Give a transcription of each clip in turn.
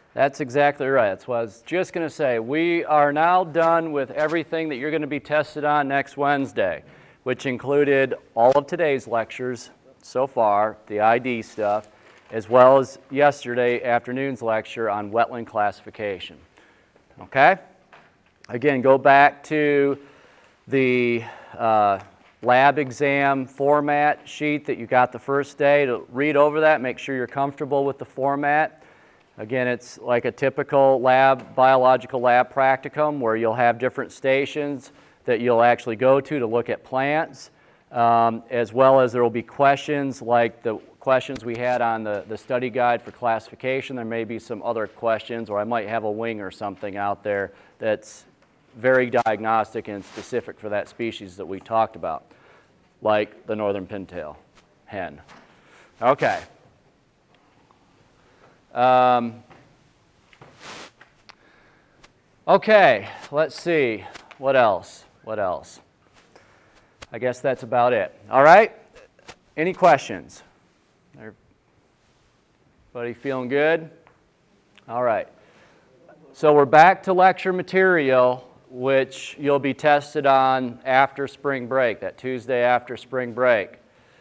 That's exactly right. That's what I was just going to say. We are now done with everything that you're going to be tested on next Wednesday, which included all of today's lectures so far, the ID stuff, as well as yesterday afternoon's lecture on wetland classification. Okay? Again, go back to the lab exam format sheet that you got the first day to read over that, make sure you're comfortable with the format. Again, it's like a typical biological lab practicum where you'll have different stations that you'll actually go to look at plants, as well as there will be questions like the questions we had on the study guide for classification. There may be some other questions, or I might have a wing or something out there that's very diagnostic and specific for that species that we talked about, like the northern pintail hen. Okay. Okay, let's see. What else? I guess that's about it. All right? Any questions? Everybody feeling good? All right. So we're back to lecture material, which you'll be tested on after spring break, that Tuesday after spring break.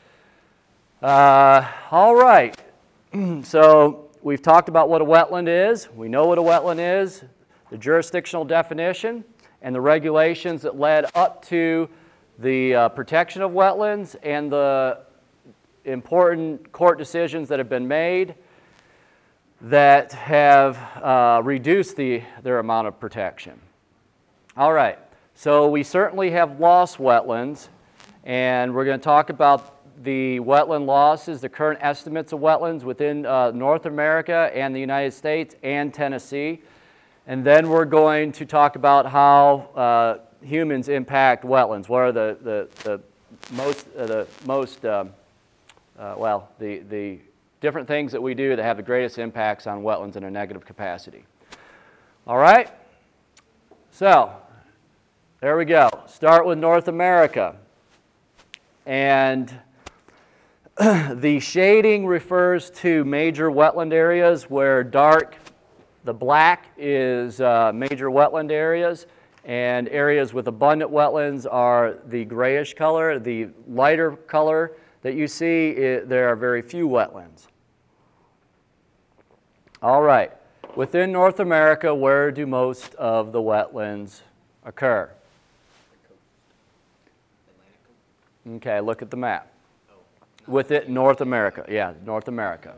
All right. So we've talked about what a wetland is. We know what a wetland is, the jurisdictional definition, and the regulations that led up to the protection of wetlands and the important court decisions that have been made that have reduced their amount of protection. All right, so we certainly have lost wetlands, and we're going to talk about the wetland losses, the current estimates of wetlands within North America and the United States and Tennessee. And then we're going to talk about how humans impact wetlands. What are the different things that we do that have the greatest impacts on wetlands in a negative capacity. All right? So, there we go. Start with North America. And the shading refers to major wetland areas where the black is major wetland areas, and areas with abundant wetlands are the grayish color. The lighter color that you see, there are very few wetlands. All right. Within North America, where do most of the wetlands occur? Okay, look at the map. With it, North America. Yeah, North America.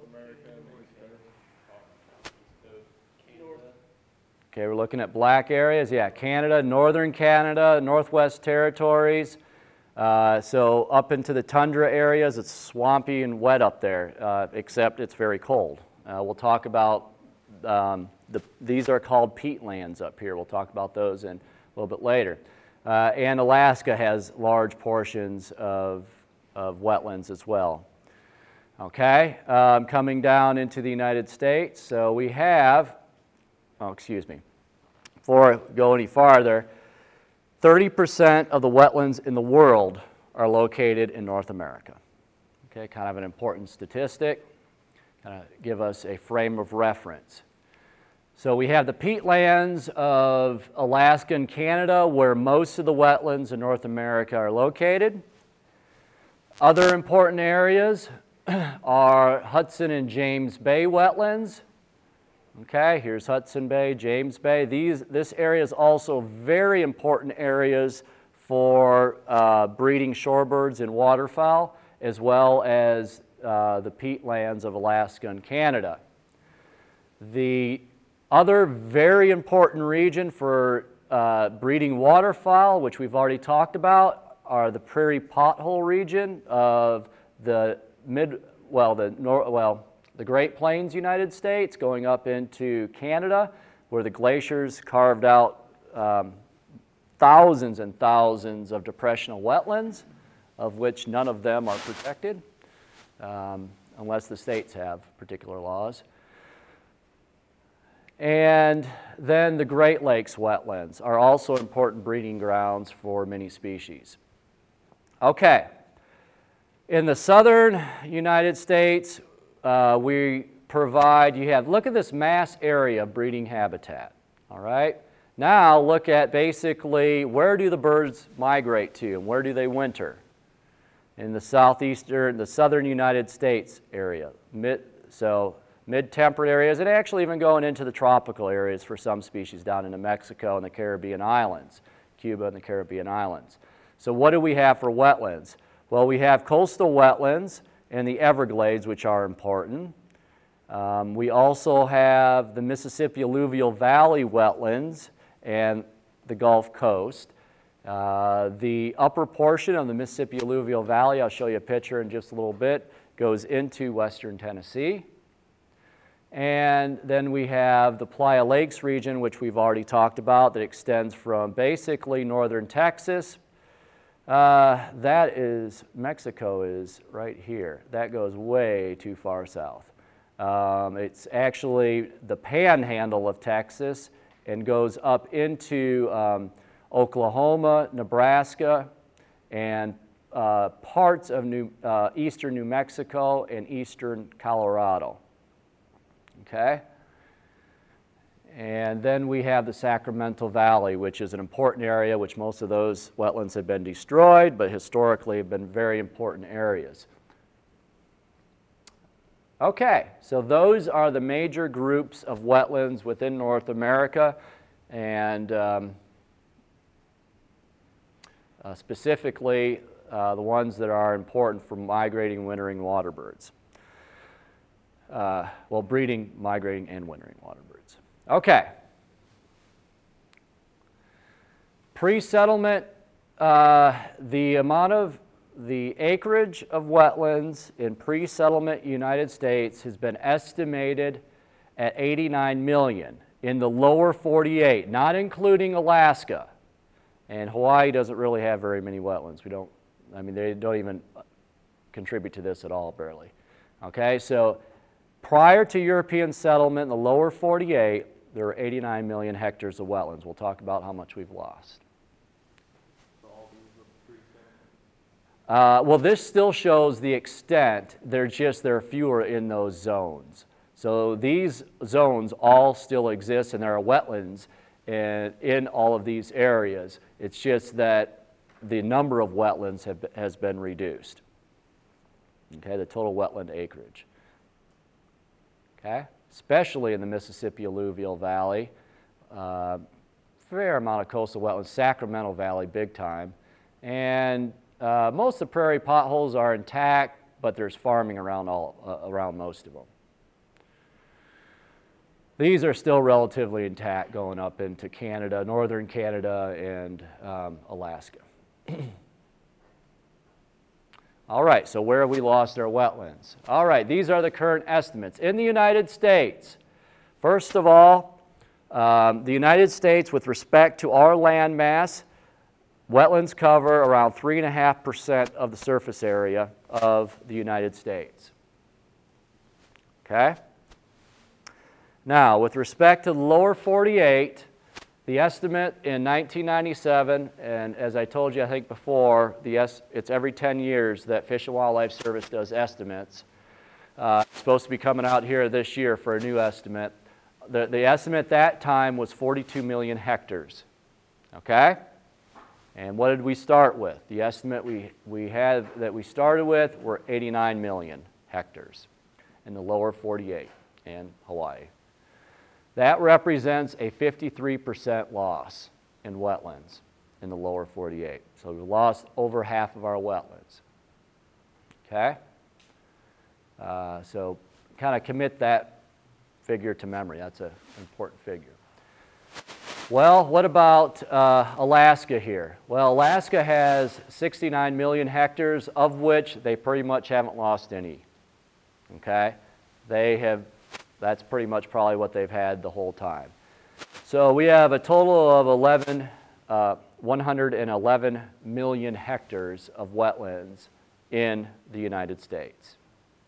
Okay, we're looking at black areas. Yeah, Canada, northern Canada, Northwest Territories. So up into the tundra areas, it's swampy and wet up there, except it's very cold. We'll talk about, these are called peatlands up here. We'll talk about those in a little bit later. And Alaska has large portions of wetlands as well. Okay, coming down into the United States, so we have, before I go any farther, 30% of the wetlands in the world are located in North America. Okay, kind of an important statistic, kind of give us a frame of reference. So we have the peatlands of Alaska and Canada, where most of the wetlands in North America are located. Other important areas are Hudson and James Bay wetlands. Okay, here's Hudson Bay, James Bay. This area is also very important areas for breeding shorebirds and waterfowl, as well as the peatlands of Alaska and Canada. The other very important region for breeding waterfowl, which we've already talked about, are the prairie pothole region of the Great Plains United States, going up into Canada, where the glaciers carved out thousands and thousands of depressional wetlands, of which none of them are protected, unless the states have particular laws. And then the Great Lakes wetlands are also important breeding grounds for many species. Okay, in the southern United States, we provide, look at this mass area of breeding habitat, all right? Now look at basically where do the birds migrate to and where do they winter? In the southern United States area, mid-temperate areas, and actually even going into the tropical areas for some species down into Mexico and the Caribbean islands, Cuba and the Caribbean islands. So what do we have for wetlands? Well, we have coastal wetlands and the Everglades, which are important. We also have the Mississippi Alluvial Valley wetlands and the Gulf Coast. The upper portion of the Mississippi Alluvial Valley, I'll show you a picture in just a little bit, goes into western Tennessee. And then we have the Playa Lakes region, which we've already talked about, that extends from basically northern Texas. Mexico is right here. That goes way too far south. It's actually the panhandle of Texas and goes up into Oklahoma, Nebraska, and parts of eastern New Mexico and eastern Colorado. Okay? And then we have the Sacramento Valley, which is an important area, which most of those wetlands have been destroyed, but historically have been very important areas. Okay, so those are the major groups of wetlands within North America, and specifically the ones that are important for migrating, wintering waterbirds. Breeding, migrating, and wintering waterbirds. Okay. Pre-settlement, the acreage of wetlands in pre-settlement United States has been estimated at 89 million in the lower 48, not including Alaska. And Hawaii doesn't really have very many wetlands. They don't even contribute to this at all, barely. Okay, so prior to European settlement in the lower 48, there were 89 million hectares of wetlands. We'll talk about how much we've lost. This still shows the extent. There are fewer in those zones. So these zones all still exist, and there are wetlands in all of these areas. It's just that the number of wetlands has been reduced. Okay, the total wetland acreage. Okay, especially in the Mississippi Alluvial Valley, fair amount of coastal wetlands, Sacramento Valley, big time, and most of the prairie potholes are intact, but there's farming around most of them. These are still relatively intact going up into Canada, northern Canada, and Alaska. All right, so where have we lost our wetlands? All right, these are the current estimates. In the United States, first of all, the United States, with respect to our land mass, wetlands cover around 3.5% of the surface area of the United States. Okay? Now, with respect to the lower 48, the estimate in 1997, and as I told you I think before, it's every 10 years that Fish and Wildlife Service does estimates. It's supposed to be coming out here this year for a new estimate. The estimate at that time was 42 million hectares. Okay? And what did we start with? The estimate we started with were 89 million hectares in the lower 48 and Hawaii. That represents a 53% loss in wetlands in the lower 48. So we lost over half of our wetlands. Okay? So kind of commit that figure to memory. That's an important figure. Well, what about Alaska here? Well, Alaska has 69 million hectares, of which they pretty much haven't lost any. Okay? That's pretty much probably what they've had the whole time. So we have a total of 111 million hectares of wetlands in the United States.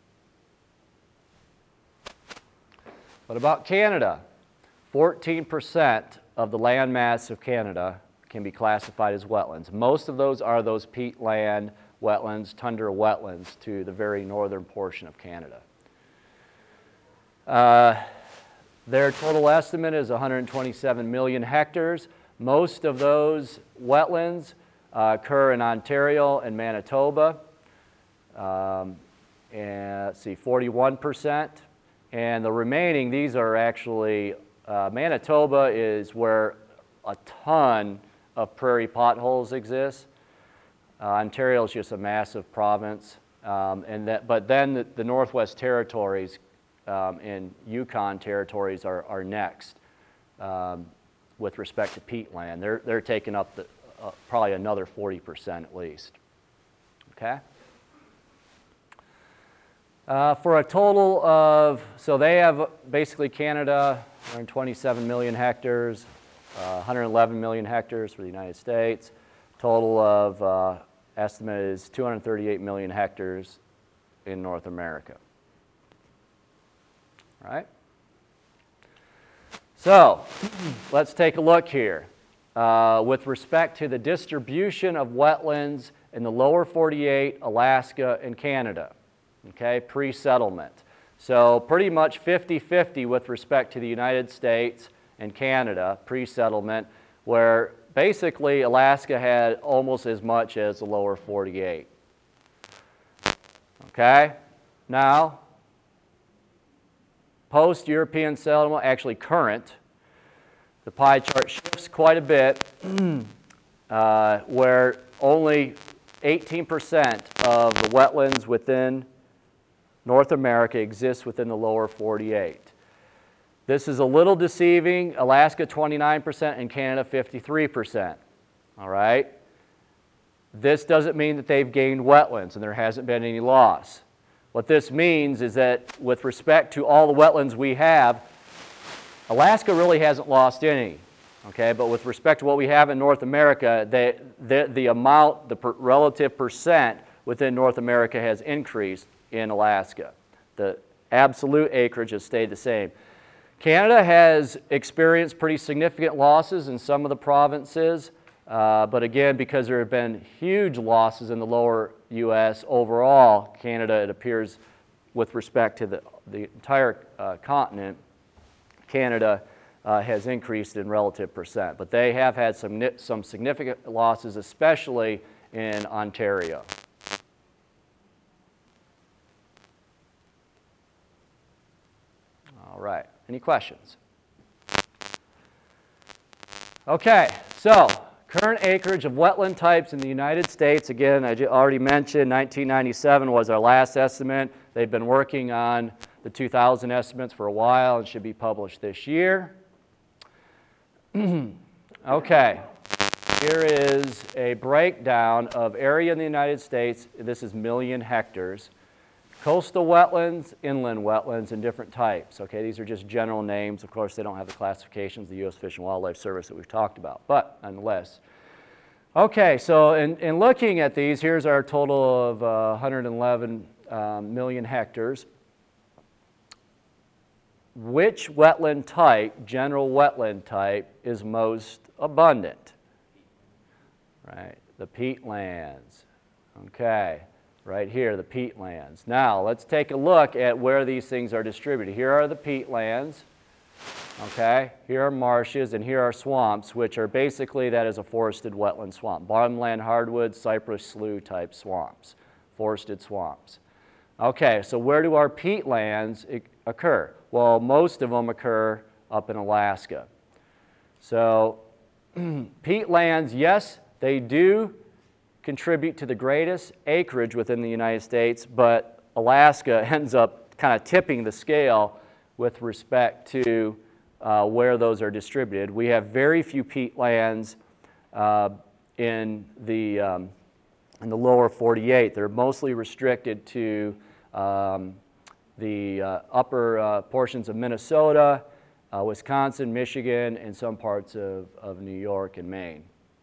What about Canada? 14% of the land mass of Canada can be classified as wetlands. Most of those are those peatland wetlands, tundra wetlands to the very northern portion of Canada. Their total estimate is 127 million hectares. Most of those wetlands occur in Ontario and Manitoba. And let's see, 41%. And the remaining, these are actually, Manitoba is where a ton of prairie potholes exist. Ontario is just a massive province. But then the Northwest Territories and Yukon territories are next with respect to peatland. They're taking up probably another 40% at least. Okay? For a total of, so they have basically Canada, 127 million hectares, 111 million hectares for the United States. Total of estimate is 238 million hectares in North America. All right? So, let's take a look here. With respect to the distribution of wetlands in the lower 48, Alaska, and Canada, okay, pre-settlement. So pretty much 50-50 with respect to the United States and Canada, pre-settlement, where basically Alaska had almost as much as the lower 48. Okay? Now, post-European settlement, actually current, the pie chart shifts quite a bit, where only 18% of the wetlands within North America exists within the lower 48. This is a little deceiving. Alaska 29% and Canada 53%. All right? This doesn't mean that they've gained wetlands and there hasn't been any loss. What this means is that with respect to all the wetlands we have, Alaska really hasn't lost any. Okay? But with respect to what we have in North America, the amount, the relative percent within North America has increased in Alaska. The absolute acreage has stayed the same. Canada has experienced pretty significant losses in some of the provinces, but again, because there have been huge losses in the lower U.S. overall, Canada, it appears, with respect to the entire continent, Canada has increased in relative percent. But they have had some significant losses, especially in Ontario. All right. Any questions? Okay, so current acreage of wetland types in the United States, again, I already mentioned 1997 was our last estimate. They've been working on the 2000 estimates for a while and should be published this year. Okay, here is a breakdown of area in the United States. This is million hectares. Coastal wetlands, inland wetlands, and different types. Okay, these are just general names. Of course, they don't have the classifications of the U.S. Fish and Wildlife Service that we've talked about, but nonetheless. Okay, so in looking at these, here's our total of 111 million hectares. Which wetland type, general wetland type, is most abundant? Right, the peatlands. Okay. Right here, the peatlands. Now, let's take a look at where these things are distributed. Here are the peatlands, okay? Here are marshes, and here are swamps, which are basically, that is a forested wetland swamp. Bottomland hardwood, cypress slough type swamps, forested swamps. Okay, so where do our peatlands occur? Well, most of them occur up in Alaska. So, peatlands, yes, they do contribute to the greatest acreage within the United States, but Alaska ends up kind of tipping the scale with respect to where those are distributed. We have very few peatlands in the lower 48. They're mostly restricted to the upper portions of Minnesota, Wisconsin, Michigan, and some parts of New York and Maine.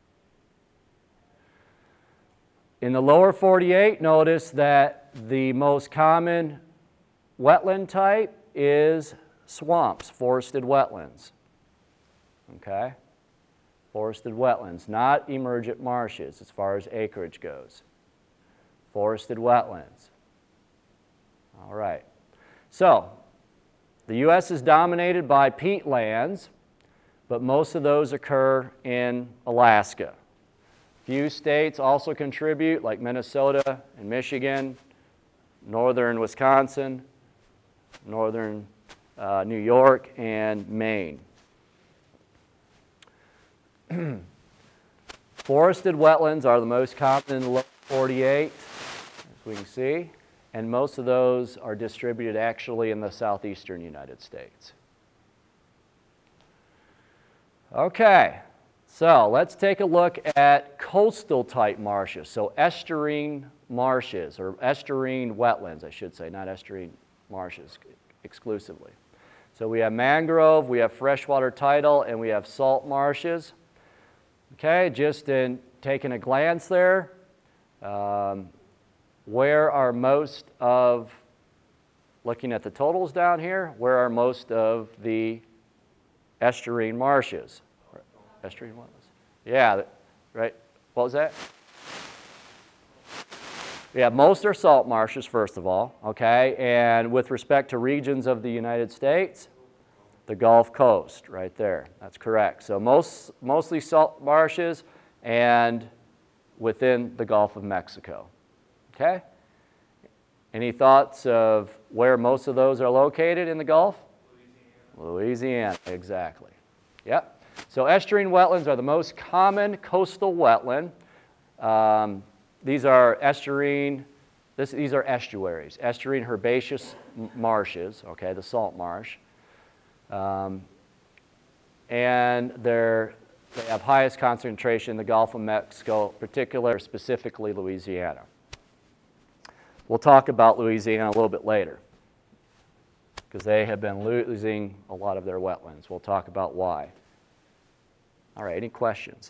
In the lower 48, notice that the most common wetland type is swamps, forested wetlands. Okay? Forested wetlands, not emergent marshes as far as acreage goes. Forested wetlands. All right. So, The U.S. is dominated by peatlands, but most of those occur in Alaska. Few states also contribute, like Minnesota and Michigan, northern Wisconsin, northern New York, and Maine. Forested wetlands are the most common in the lower 48, as we can see, and most of those are distributed actually in the southeastern United States. Okay, so let's take a look at coastal type marshes, so estuarine marshes, or estuarine wetlands, I should say, not estuarine marshes exclusively. So we have mangrove, we have freshwater tidal, and we have salt marshes. Okay, just in taking a glance there, where are most of, looking at the totals down here, where are most of the estuarine marshes? Estuarine wetlands. Yeah, right. What was that? Yeah, most are salt marshes, first of all, okay? And with respect to regions of the United States, the Gulf Coast, right there. That's correct. So mostly salt marshes and within the Gulf of Mexico, okay? Any thoughts of where most of those are located in the Gulf? Louisiana, exactly. Yep. So estuarine wetlands are the most common coastal wetland. These are estuarine, these are estuaries, estuarine herbaceous marshes, okay, the salt marsh. And they have highest concentration in the Gulf of Mexico, particularly, specifically Louisiana. We'll talk about Louisiana a little bit later because they have been losing a lot of their wetlands. We'll talk about why. All right, any questions?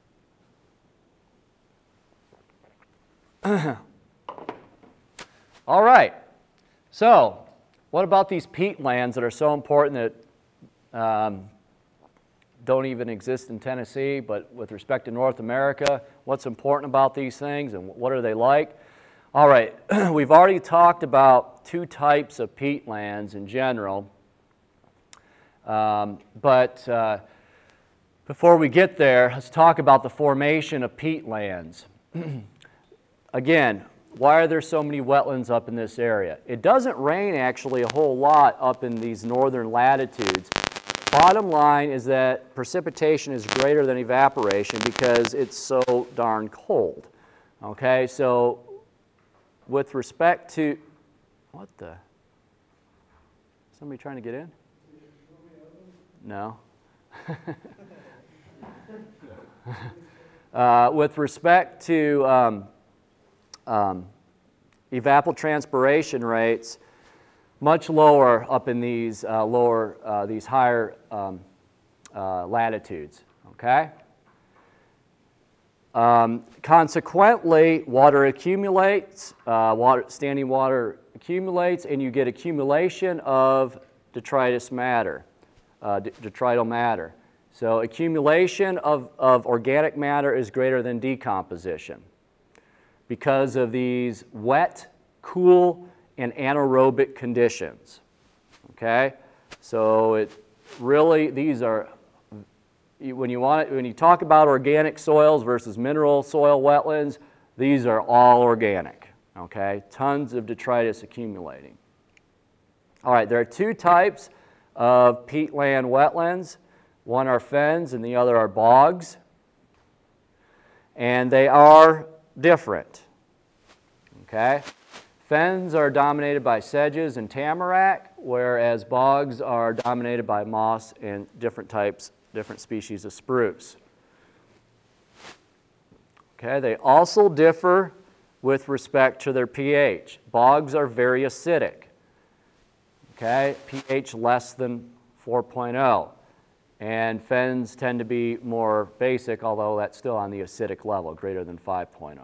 All right, so what about these peatlands that are so important that don't even exist in Tennessee, but with respect to North America, what's important about these things and what are they like? All right, we've already talked about two types of peatlands in general, but before we get there, let's talk about the formation of peatlands. Again, why are there so many wetlands up in this area? It doesn't rain actually a whole lot up in these northern latitudes. Bottom line is that precipitation is greater than evaporation because it's so darn cold. Okay, so with respect to, what the? Somebody trying to get in? No. With respect to evapotranspiration rates, much lower up in these these higher latitudes. Okay. Consequently, water accumulates, standing water accumulates, and you get accumulation of detritus matter, detrital matter. So accumulation of organic matter is greater than decomposition because of these wet, cool, and anaerobic conditions. Okay? So it really, these are, when you talk about organic soils versus mineral soil wetlands, these are all organic. Okay? Tons of detritus accumulating. All right, there are two types of peatland wetlands. One are fens and the other are bogs. And they are different. Okay? Fens are dominated by sedges and tamarack, whereas bogs are dominated by moss and different species of spruce. Okay, they also differ with respect to their pH. Bogs are very acidic. Okay, pH less than 4.0. And fens tend to be more basic, although that's still on the acidic level, greater than 5.0.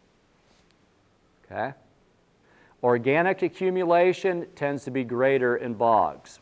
Okay? Organic accumulation tends to be greater in bogs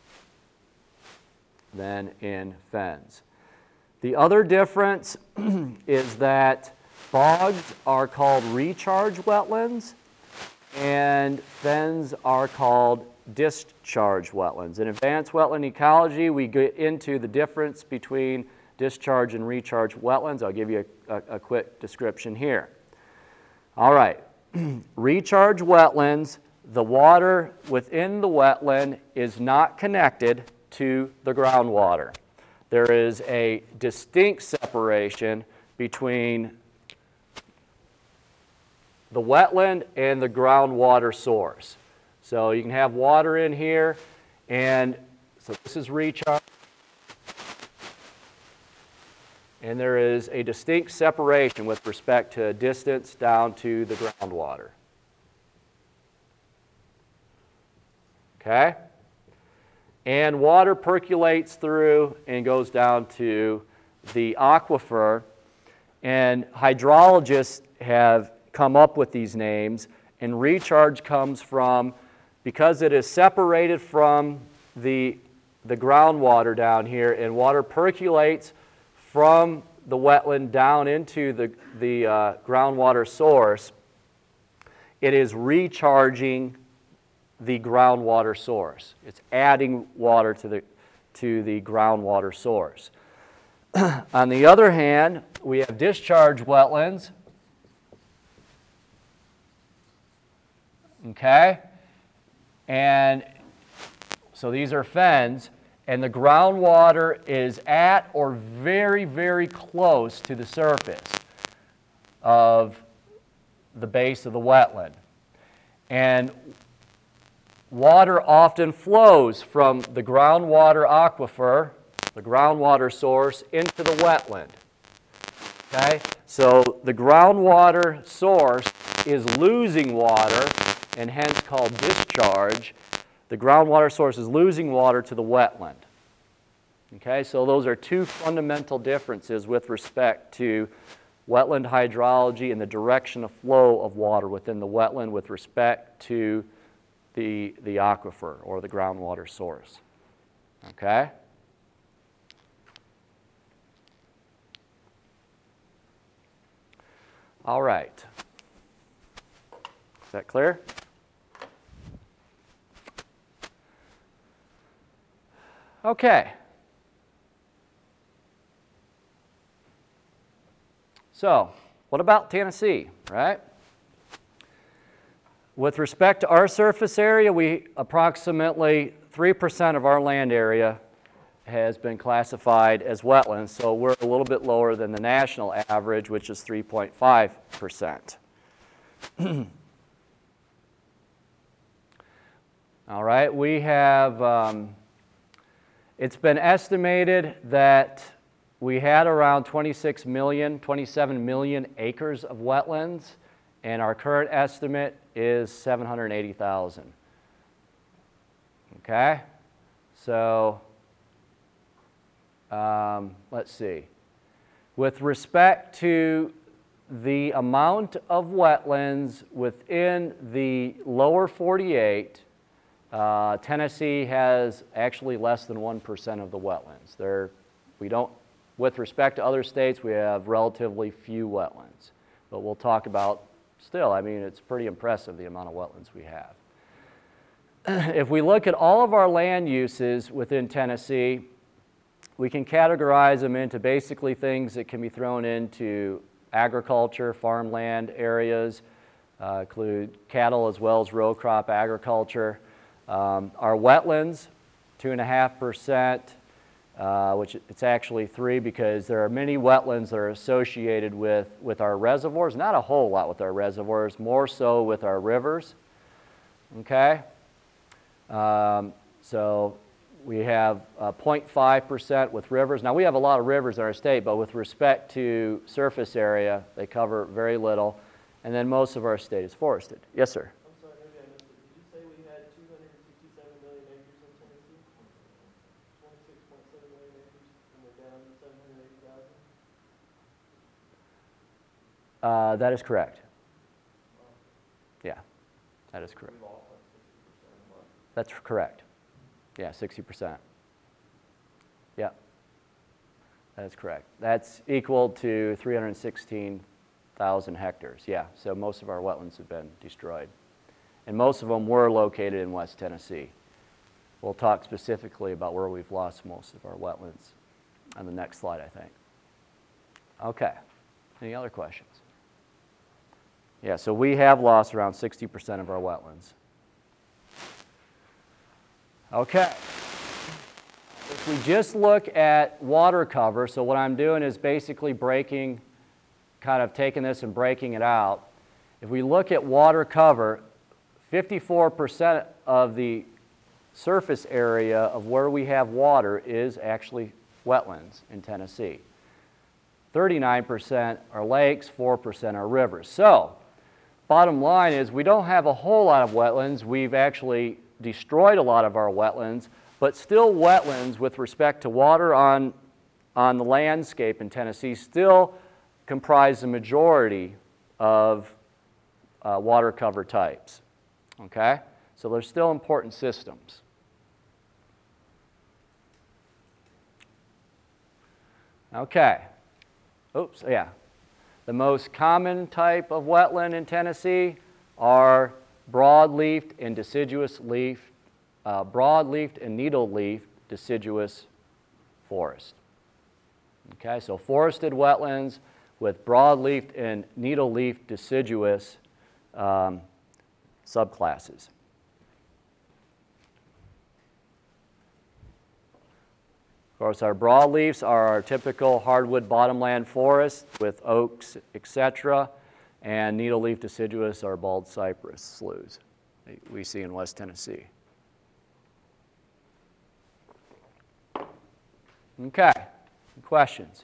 than in fens. The other difference is that bogs are called recharge wetlands and fens are called discharge wetlands. In advanced wetland ecology, we get into the difference between discharge and recharge wetlands. I'll give you a quick description here. All right, recharge wetlands, the water within the wetland is not connected to the groundwater. There is a distinct separation between the wetland and the groundwater source. So you can have water in here, and so this is recharge. And there is a distinct separation with respect to distance down to the groundwater. Okay? And water percolates through and goes down to the aquifer. And hydrologists have come up with these names. And recharge comes from, because it is separated from the groundwater down here, and water percolates from the wetland down into the groundwater source, it is recharging the groundwater source. It's adding water to the groundwater source. On the other hand, we have discharge wetlands. Okay? And so these are fens, and the groundwater is at or very, very close to the surface of the base of the wetland. And water often flows from the groundwater aquifer, the groundwater source, into the wetland. Okay? So the groundwater source is losing water, and hence called discharge. The groundwater source is losing water to the wetland. Okay? So those are two fundamental differences with respect to wetland hydrology and the direction of flow of water within the wetland with respect to the aquifer or the groundwater source. Okay? All right. Is that clear? Okay. So, what about Tennessee, right? With respect to our surface area, approximately 3% of our land area has been classified as wetlands, so we're a little bit lower than the national average, which is 3.5%. All right, we have, it's been estimated that we had around 27 million acres of wetlands, and our current estimate is 780,000. Okay? So, let's see. With respect to the amount of wetlands within the lower 48, Tennessee has actually less than 1% of the wetlands. With respect to other states, we have relatively few wetlands. But we'll talk about still, I mean, it's pretty impressive the amount of wetlands we have. If we look at all of our land uses within Tennessee, we can categorize them into basically things that can be thrown into agriculture, farmland areas, include cattle as well as row crop agriculture. Our wetlands, 2.5%, which it's actually 3 because there are many wetlands that are associated with our reservoirs. Not a whole lot with our reservoirs, more so with our rivers. Okay? So we have 0.5% with rivers. Now we have a lot of rivers in our state, but with respect to surface area, they cover very little. And then most of our state is forested. Yes, sir? I'm sorry, maybe I missed it. Did you say we had 267 million acres in Tennessee? 26.7 million acres, and we're down to 780,000? That is correct. Wow. Yeah, that is correct. We lost like 60% of what? That's correct. Yeah, 60%. Yeah, that is correct. That's equal to 316,000 hectares. Yeah, so most of our wetlands have been destroyed. and most of them were located in West Tennessee. We'll talk specifically about where we've lost most of our wetlands on the next slide, I think. Okay, any other questions? Yeah, so we have lost around 60% of our wetlands. Okay. If we just look at water cover, so what I'm doing is basically kind of taking this and breaking it out. If we look at water cover, 54% of the surface area of where we have water is actually wetlands in Tennessee. 39% are lakes, 4% are rivers. So, bottom line is we don't have a whole lot of wetlands. We've actually destroyed a lot of our wetlands, but still wetlands with respect to water on the landscape in Tennessee still comprise the majority of water cover types. Okay? So they're still important systems. Okay. Oops, yeah. The most common type of wetland in Tennessee are broadleafed and deciduous leaf, broadleafed and needle-leaf deciduous forest. Okay, so forested wetlands with broadleafed and needle-leaf deciduous subclasses. Of course, our broadleafs are our typical hardwood bottomland forests with oaks, etc., and needle-leaf deciduous are bald cypress sloughs that we see in West Tennessee. Okay, questions?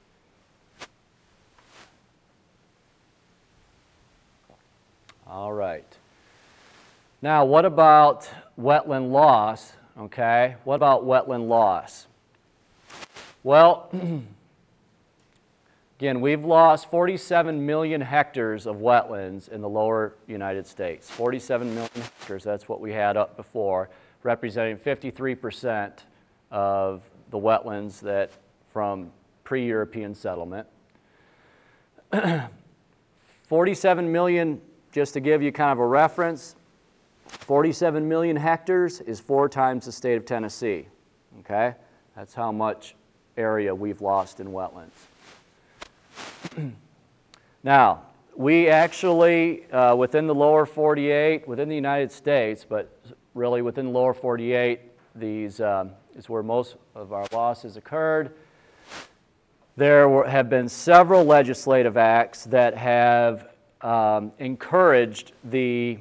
All right. Now, what about wetland loss? Okay, what about wetland loss? Well, again, we've lost 47 million hectares of wetlands in the lower United States. 47 million hectares, that's what we had up before, representing 53% of the wetlands that from pre-European settlement. 47 million, just to give you kind of a reference, 47 million hectares is 4 times the state of Tennessee. Okay? That's how much area we've lost in wetlands. Now, we actually, within the lower 48, within the United States, but really within the lower 48, these is where most of our losses occurred. There have been several legislative acts that have encouraged the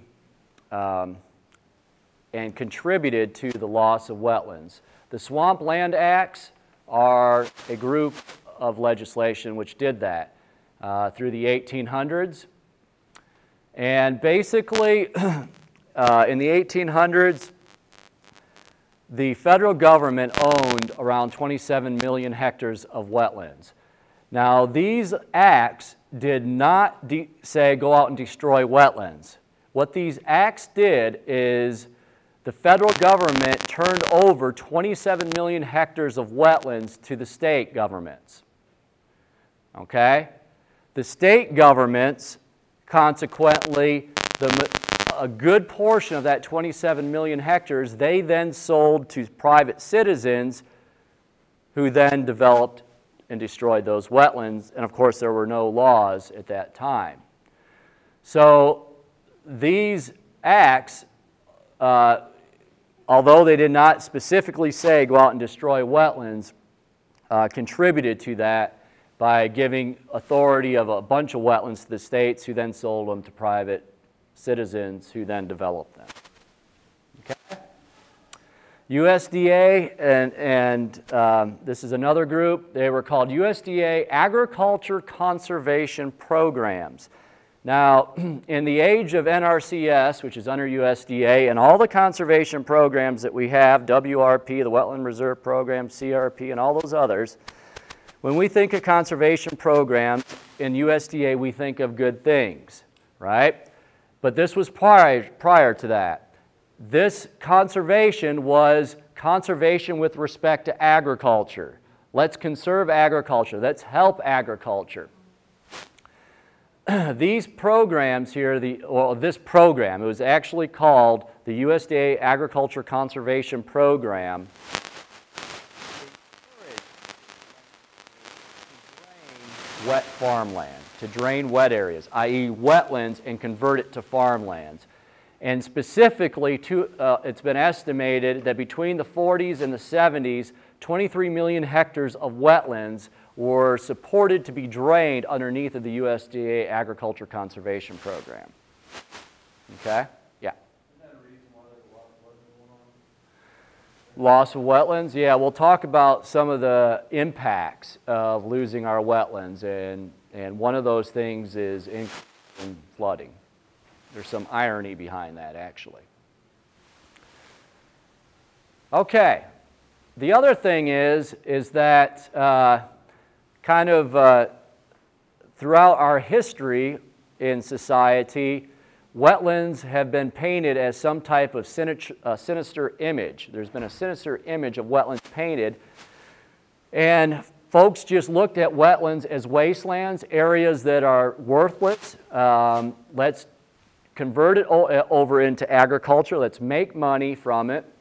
and contributed to the loss of wetlands. The Swamp Land Acts are a group of legislation which did that through the 1800s. And basically, in the 1800s, the federal government owned around 27 million hectares of wetlands. Now, these acts did not say go out and destroy wetlands. What these acts did is the federal government turned over 27 million hectares of wetlands to the state governments. Okay? The state governments, consequently, a good portion of that 27 million hectares, they then sold to private citizens who then developed and destroyed those wetlands. And of course, there were no laws at that time. So these acts, although they did not specifically say go out and destroy wetlands, contributed to that by giving authority of a bunch of wetlands to the states who then sold them to private citizens who then developed them. Okay? USDA, and this is another group, they were called USDA Agriculture Conservation Programs. Now, in the age of NRCS, which is under USDA, and all the conservation programs that we have, WRP, the Wetland Reserve Program, CRP, and all those others, when we think of conservation programs in USDA, we think of good things, right? But this was prior to that. This conservation was conservation with respect to agriculture. Let's conserve agriculture. Let's help agriculture. these programs here, this program, it was actually called the USDA Agriculture Conservation Program. Wet farmland, to drain wet areas, i.e. wetlands, and convert it to farmlands. And specifically, it's been estimated that between the 40s and the 70s, 23 million hectares of wetlands were supported to be drained underneath of the USDA Agriculture Conservation Program. Okay? Yeah. Isn't that a reason why there's a lot of flooding going on? Loss of wetlands? Yeah, we'll talk about some of the impacts of losing our wetlands, and one of those things is in flooding. There's some irony behind that, actually. Okay. The other thing is that throughout our history in society, wetlands have been painted as some type of sinister image. There's been a sinister image of wetlands painted, and folks just looked at wetlands as wastelands, areas that are worthless. Let's convert it over into agriculture. Let's make money from it.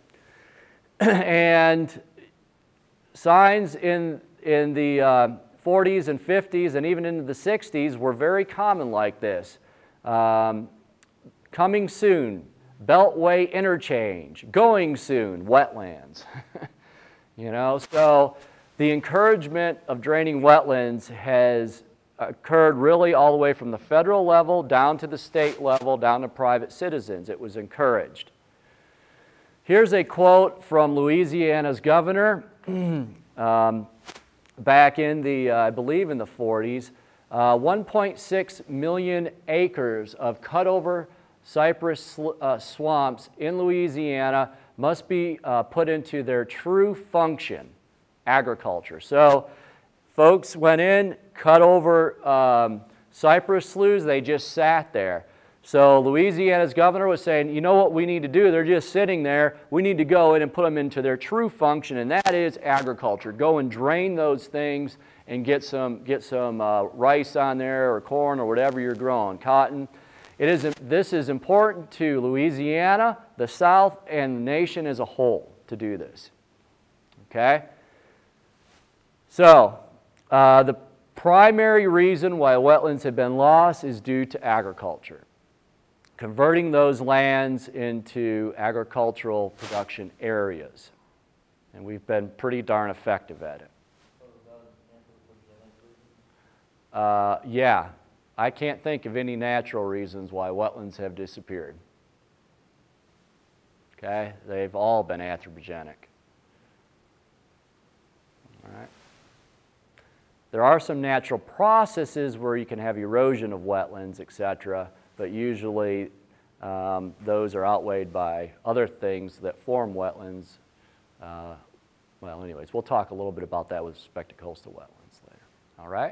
And signs in the 40s and 50s and even into the 60s were very common like this. Coming soon, Beltway interchange. Going soon, wetlands. You know, so the encouragement of draining wetlands has occurred really all the way from the federal level down to the state level, down to private citizens. It was encouraged. Here's a quote from Louisiana's governor back in the, I believe in the 40s. 1.6 million acres of cutover cypress swamps in Louisiana must be put into their true function, agriculture. So folks went in, cut over cypress sloughs, they just sat there. So Louisiana's governor was saying, you know what we need to do? They're just sitting there. We need to go in and put them into their true function, and that is agriculture. Go and drain those things and get some rice on there, or corn, or whatever you're growing, cotton. This is important to Louisiana, the South, and the nation as a whole to do this. Okay? So, the primary reason why wetlands have been lost is due to agriculture. Converting those lands into agricultural production areas. And we've been pretty darn effective at it. Yeah, I can't think of any natural reasons why wetlands have disappeared. Okay, they've all been anthropogenic. All right. There are some natural processes where you can have erosion of wetlands, etc., but usually those are outweighed by other things that form wetlands. Well, anyways, we'll talk a little bit about that with respect to coastal wetlands later. All right?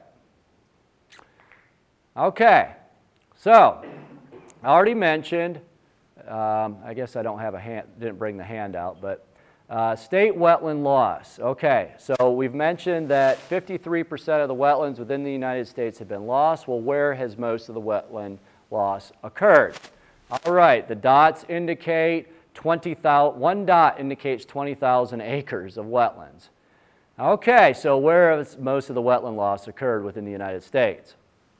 Okay, so I already mentioned, I guess I don't have didn't bring the handout, but state wetland loss. Okay, so we've mentioned that 53% of the wetlands within the United States have been lost. Well, where has most of the wetland loss occurred? All right, the dots indicate 20,000, one dot indicates 20,000 acres of wetlands. Okay, so where has most of the wetland loss occurred within the United States?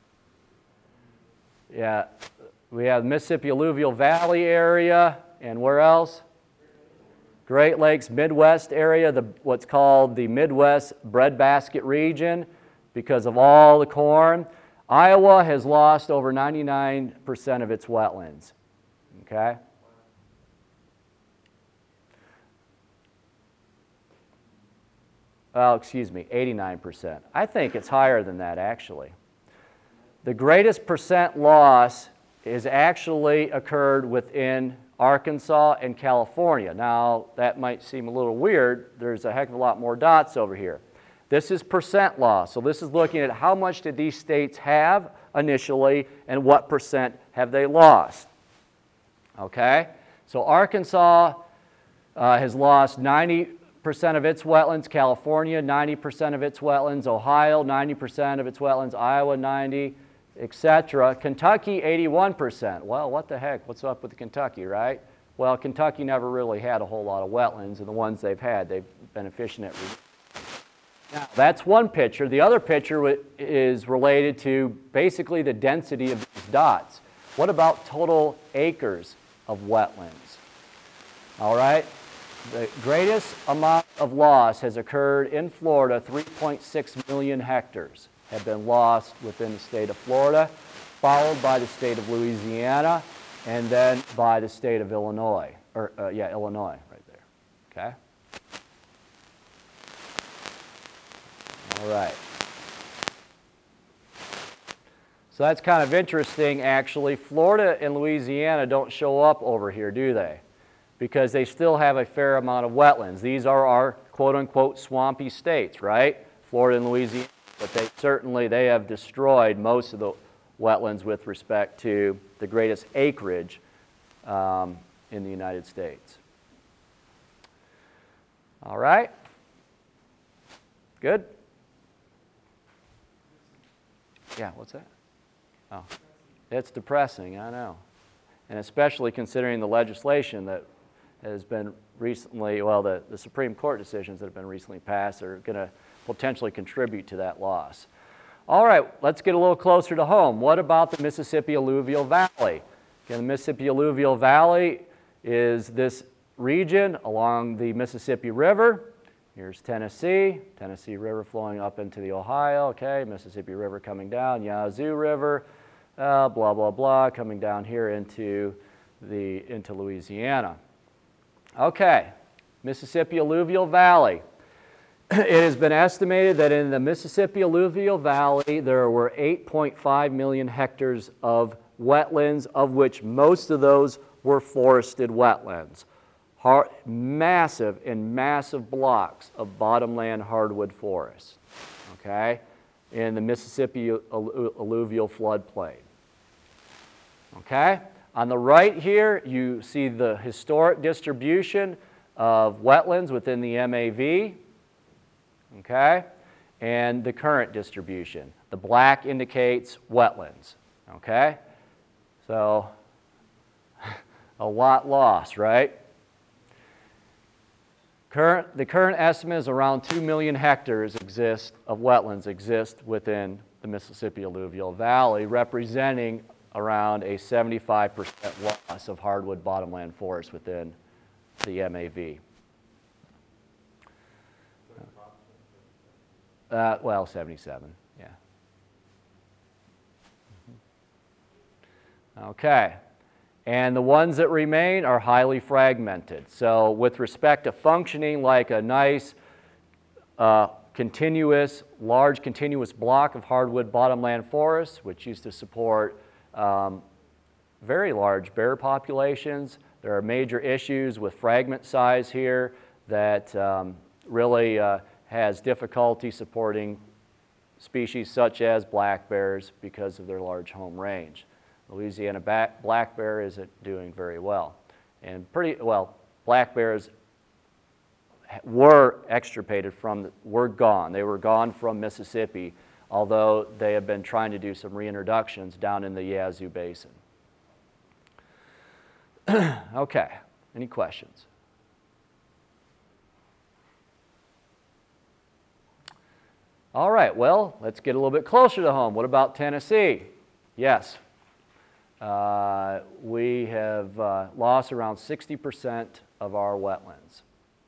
Yeah, we have Mississippi Alluvial Valley area, and where else? Great Lakes, Midwest area, what's called the Midwest breadbasket region because of all the corn. Iowa has lost over 99% of its wetlands. Okay? Oh, excuse me, 89%. I think it's higher than that, actually. The greatest percent loss is actually occurred within Arkansas and California. Now, that might seem a little weird. There's a heck of a lot more dots over here. This is percent loss. So this is looking at how much did these states have initially and what percent have they lost. Okay? So Arkansas has lost 90% of its wetlands, California 90% of its wetlands, Ohio 90% of its wetlands, Iowa 90%, etc. Kentucky, 81%. Well, what the heck? What's up with Kentucky, right? Well, Kentucky never really had a whole lot of wetlands, and the ones they've had, they've been efficient at. Now, that's one picture. The other picture is related to basically the density of these dots. What about total acres of wetlands? All right? The greatest amount of loss has occurred in Florida. 3.6 million hectares have been lost within the state of Florida, followed by the state of Louisiana, and then by the state of Illinois. Illinois right there. Okay? All right. So that's kind of interesting, actually. Florida and Louisiana don't show up over here, do they? Because they still have a fair amount of wetlands. These are our quote-unquote swampy states, right? Florida and Louisiana. But they have destroyed most of the wetlands with respect to the greatest acreage in the United States. All right? Good? Yeah, what's that? Oh, it's depressing, I know. And especially considering the legislation that has been recently, well, the Supreme Court decisions that have been recently passed are going to potentially contribute to that loss. All right, let's get a little closer to home. What about the Mississippi Alluvial Valley? Again, the Mississippi Alluvial Valley is this region along the Mississippi River. Here's Tennessee River flowing up into the Ohio, okay, Mississippi River coming down, Yazoo River, blah, blah, blah, coming down here into Louisiana. Okay, Mississippi Alluvial Valley. It has been estimated that in the Mississippi Alluvial Valley there were 8.5 million hectares of wetlands, of which most of those were forested wetlands. Massive blocks of bottomland hardwood forests, okay, in the Mississippi alluvial floodplain. Okay? On the right here, you see the historic distribution of wetlands within the MAV, okay, and the current distribution. The black indicates wetlands, okay? So, a lot lost, right? The current estimate is around 2 million hectares of wetlands exist within the Mississippi Alluvial Valley, representing around a 75% loss of hardwood bottomland forest within the MAV. Well, 77, yeah. Okay. And the ones that remain are highly fragmented. So with respect to functioning like a nice, large continuous block of hardwood bottomland forests, which used to support very large bear populations, there are major issues with fragment size here that really has difficulty supporting species such as black bears because of their large home range. Louisiana black bear isn't doing very well. And black bears were extirpated were gone. They were gone from Mississippi, although they have been trying to do some reintroductions down in the Yazoo Basin. Okay, any questions? All right, well, let's get a little bit closer to home. What about Tennessee? Yes. We have lost around 60% of our wetlands.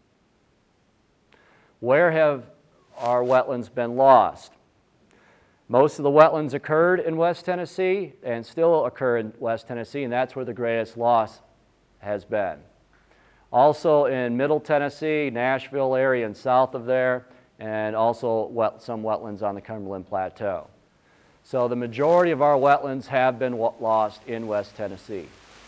Where have our wetlands been lost? Most of the wetlands occurred in West Tennessee and still occur in West Tennessee, and that's where the greatest loss has been. Also in Middle Tennessee, Nashville area and south of there, and also some wetlands on the Cumberland Plateau. So the majority of our wetlands have been lost in West Tennessee.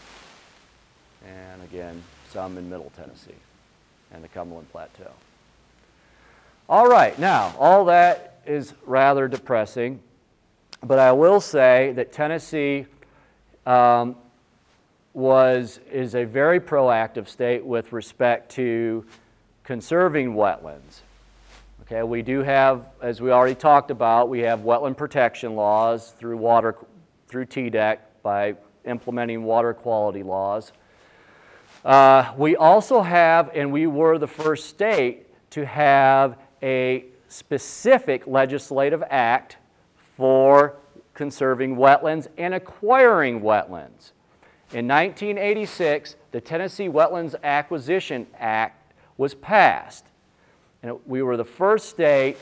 And again, some in Middle Tennessee and the Cumberland Plateau. All right, now, all that is rather depressing, but I will say that Tennessee is a very proactive state with respect to conserving wetlands. Okay, we do have, as we already talked about, we have wetland protection laws through TDEC by implementing water quality laws. We also have, and we were the first state to have a specific legislative act for conserving wetlands and acquiring wetlands. In 1986, the Tennessee Wetlands Acquisition Act was passed. And we were the first state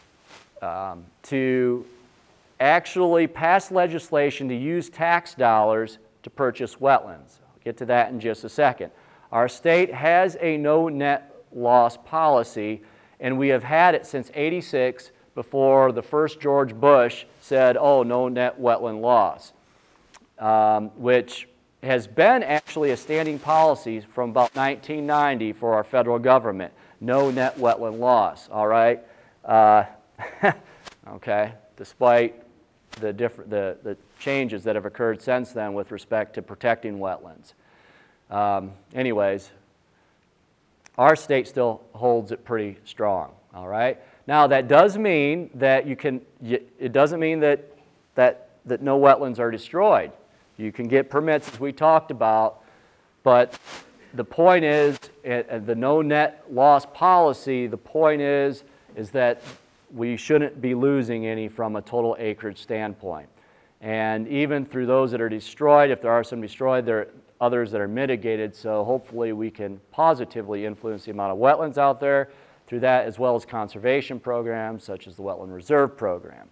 to actually pass legislation to use tax dollars to purchase wetlands. I'll get to that in just a second. Our state has a no net loss policy, and we have had it since '86, before the first George Bush said, oh, no net wetland loss, which has been actually a standing policy from about 1990 for our federal government. No net wetland loss, all right? Okay, despite the changes that have occurred since then with respect to protecting wetlands. Anyways, our state still holds it pretty strong, all right? Now, that does mean that it doesn't mean that no wetlands are destroyed. You can get permits, as we talked about, but the point is, the no net loss policy, the point is that we shouldn't be losing any from a total acreage standpoint. And even through those that are destroyed, if there are some destroyed, there are others that are mitigated, so hopefully we can positively influence the amount of wetlands out there through that, as well as conservation programs such as the Wetland Reserve Program.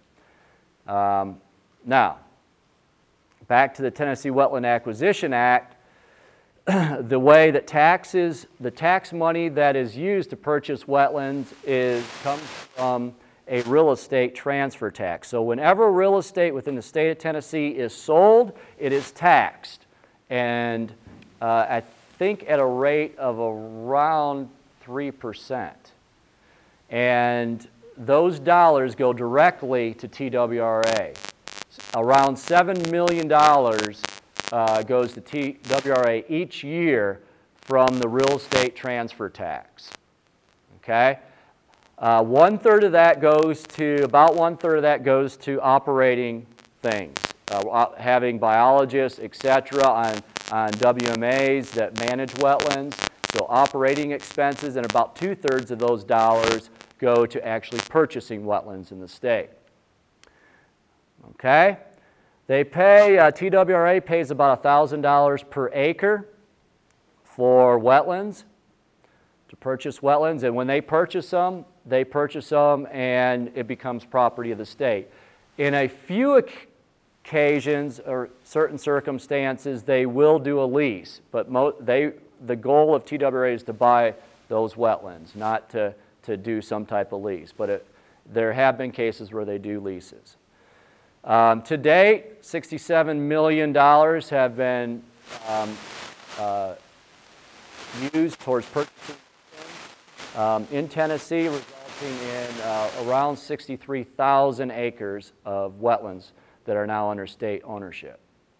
Now, back to the Tennessee Wetland Acquisition Act. The way that the tax money that is used to purchase wetlands comes from a real estate transfer tax. So whenever real estate within the state of Tennessee is sold, it is taxed. And I think at a rate of around 3%. And those dollars go directly to TWRA. Around $7 million goes to TWRA each year from the real estate transfer tax. Okay? About one third of that goes to operating things, having biologists, etc., on WMAs that manage wetlands. So operating expenses, and about 2/3 of those dollars go to actually purchasing wetlands in the state. Okay? TWRA pays about $1,000 per acre for wetlands, to purchase wetlands, and when they purchase them and it becomes property of the state. In a few occasions or certain circumstances, they will do a lease, but the goal of TWRA is to buy those wetlands, not to do some type of lease, but there have been cases where they do leases. To date, $67 million have been used towards purchasing in Tennessee, resulting in around 63,000 acres of wetlands that are now under state ownership.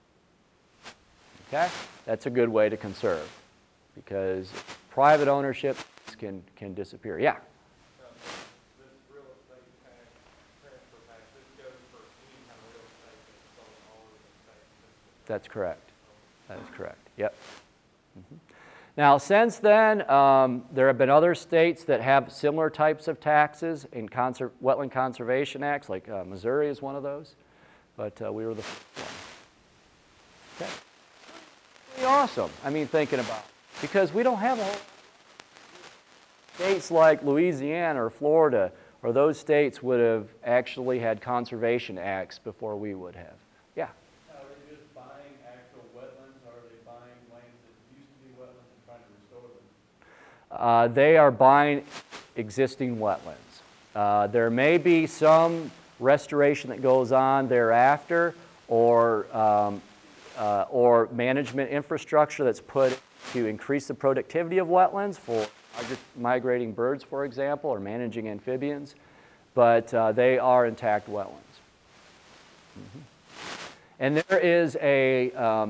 Okay? That's a good way to conserve, because private ownership can disappear. Yeah? This real estate tax, transfer tax, this goes for any kind of real estate that's sold all over the state. That's correct. That is correct. Yep. Mm-hmm. Now, since then, there have been other states that have similar types of taxes in wetland conservation acts, like Missouri is one of those, but we were the first one. Okay. Pretty awesome. I mean, thinking about it, because we don't have a whole states like Louisiana or Florida, or those states would have actually had conservation acts before we would have. Yeah. Are they just buying actual wetlands, or are they buying lands that used to be wetlands and trying to restore them? They are buying existing wetlands. There may be some restoration that goes on thereafter, or management infrastructure that's put to increase the productivity of wetlands for migrating birds, for example, or managing amphibians, but they are intact wetlands. Mm-hmm. And there is a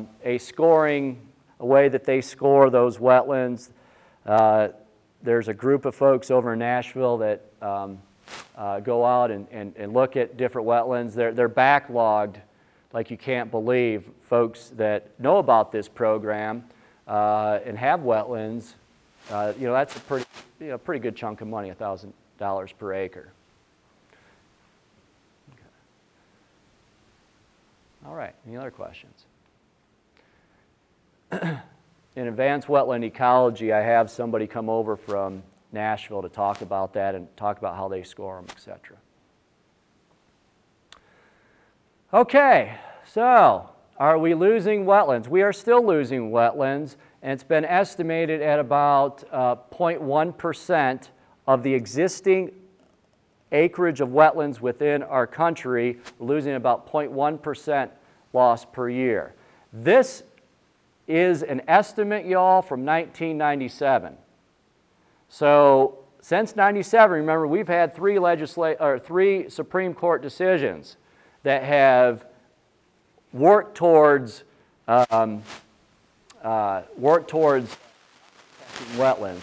way that they score those wetlands. There's a group of folks over in Nashville that go out and look at different wetlands. They're backlogged like you can't believe. Folks that know about this program and have wetlands, that's a pretty good chunk of money, $1,000 per acre. Okay. All right, any other questions? In advanced wetland ecology, I have somebody come over from Nashville to talk about that and talk about how they score them, etc. Okay, so are we losing wetlands? We are still losing wetlands, and it's been estimated at about 0.1% of the existing acreage of wetlands within our country, losing about 0.1% loss per year. This is an estimate, y'all, from 1997. So since 97, remember, we've had three Supreme Court decisions that have worked towards wetlands.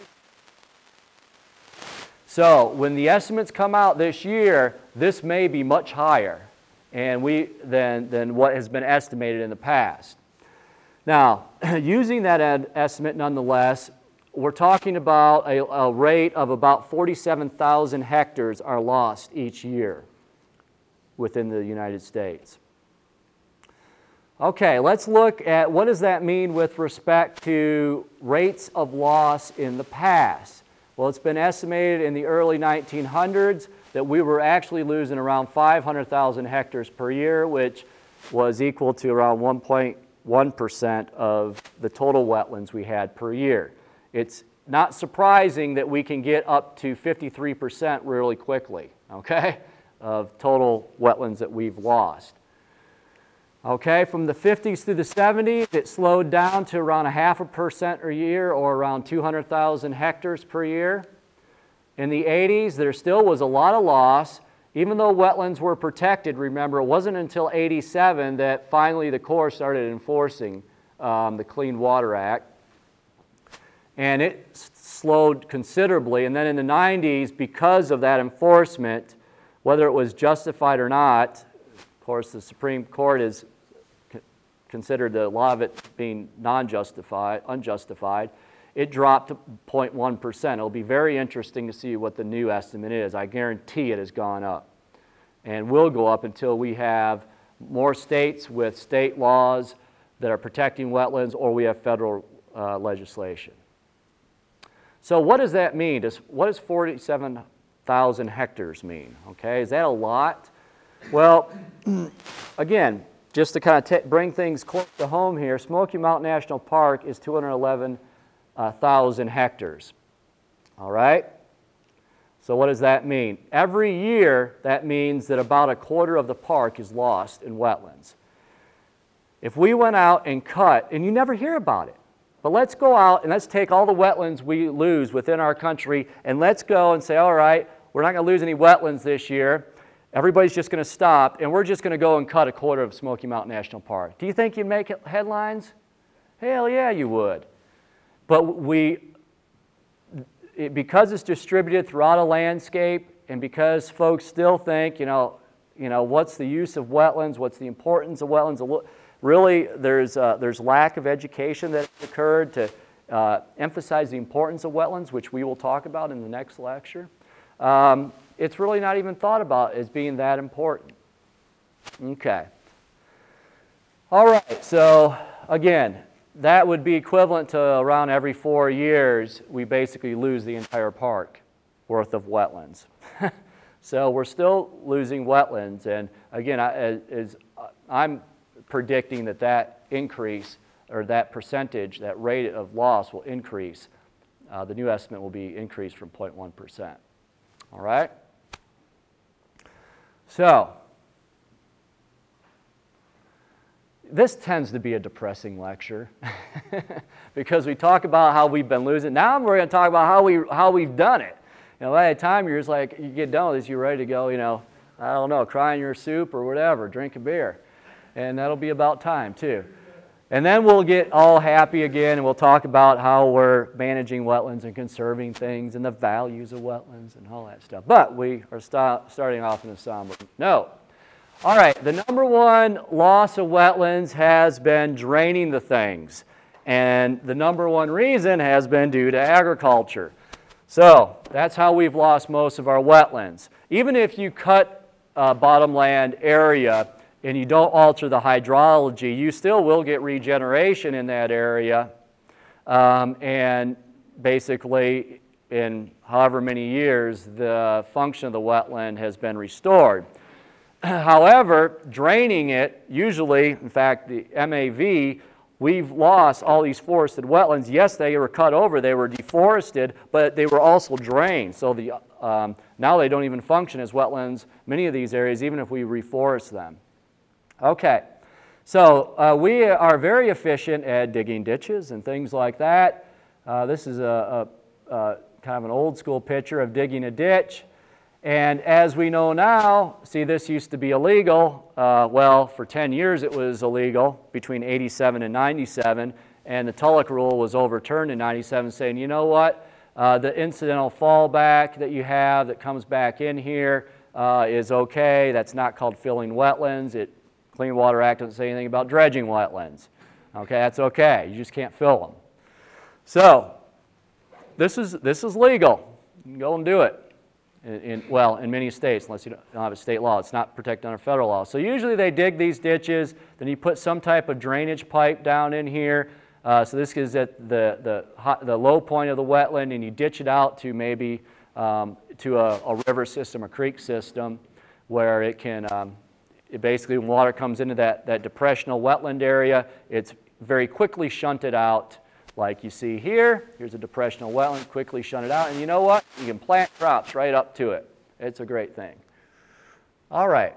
So when the estimates come out this year, this may be much higher than what has been estimated in the past. Now, using that estimate nonetheless, we're talking about a rate of about 47,000 hectares are lost each year within the United States. Okay, let's look at what does that mean with respect to rates of loss in the past. Well, it's been estimated in the early 1900s that we were actually losing around 500,000 hectares per year, which was equal to around 1.1% of the total wetlands we had per year. It's not surprising that we can get up to 53% really quickly, okay, of total wetlands that we've lost. Okay, from the 50s through the 70s, it slowed down to around 0.5% a year, or around 200,000 hectares per year. In the 80s, there still was a lot of loss. Even though wetlands were protected, remember, it wasn't until 87 that finally the Corps started enforcing the Clean Water Act. And it slowed considerably. And then in the 90s, because of that enforcement, whether it was justified or not, of course, the Supreme Court has considered a lot of it being unjustified, it dropped to 0.1%. It'll be very interesting to see what the new estimate is. I guarantee it has gone up and will go up until we have more states with state laws that are protecting wetlands, or we have federal legislation. So what does that mean? What does 47,000 hectares mean? Okay, is that a lot? Well, again, just to kind of bring things close to home here, Smoky Mountain National Park is 211,000 hectares. All right? So what does that mean? Every year, that means that about a quarter of the park is lost in wetlands. If we went out and cut, and you never hear about it, but let's go out and let's take all the wetlands we lose within our country, and let's go and say, all right, we're not going to lose any wetlands this year. Everybody's just going to stop, and we're just going to go and cut a quarter of Smoky Mountain National Park. Do you think you'd make headlines? Hell yeah, you would. But because it's distributed throughout a landscape, and because folks still think, what's the use of wetlands? What's the importance of wetlands? Really, there's lack of education that occurred to emphasize the importance of wetlands, which we will talk about in the next lecture. It's really not even thought about as being that important. Okay. All right, so again, that would be equivalent to around every 4 years, we basically lose the entire park worth of wetlands. So we're still losing wetlands, and again, I'm predicting that increase, or that percentage, that rate of loss will increase. The new estimate will be increased from 0.1%. All right? So, this tends to be a depressing lecture because we talk about how we've been losing. Now we're going to talk about how we've done it. By the time you're just like, you get done with this, you're ready to go, cry in your soup or whatever, drink a beer. And that'll be about time too. And then we'll get all happy again, and we'll talk about how we're managing wetlands and conserving things and the values of wetlands and all that stuff. But we are starting off in a somber note. All right, the number one loss of wetlands has been draining the things. And the number one reason has been due to agriculture. So that's how we've lost most of our wetlands. Even if you cut bottomland area and you don't alter the hydrology, you still will get regeneration in that area. And basically, in however many years, the function of the wetland has been restored. However, draining it, usually, in fact, the MAV, we've lost all these forested wetlands. Yes, they were cut over, they were deforested, but they were also drained. So now they don't even function as wetlands, many of these areas, even if we reforest them. Okay, so we are very efficient at digging ditches and things like that. This is a kind of an old school picture of digging a ditch. And as we know now, see, this used to be illegal. Well, for 10 years it was illegal, between 87 and 97, and the Tulloch rule was overturned in 97, saying, you know what, the incidental fallback that you have that comes back in here is okay. That's not called filling wetlands. Clean Water Act doesn't say anything about dredging wetlands. Okay, that's okay. You just can't fill them. So this is legal. You can go and do it. In many states, unless you don't have a state law. It's not protected under federal law. So usually they dig these ditches, then you put some type of drainage pipe down in here. So this is at the low point of the wetland, and you ditch it out to maybe to a river system, a creek system, where it can, basically when water comes into that depressional wetland area, it's very quickly shunted out. Like you see here, here's a depressional wetland, quickly shunt it out, and you know what? You can plant crops right up to it. It's a great thing. All right.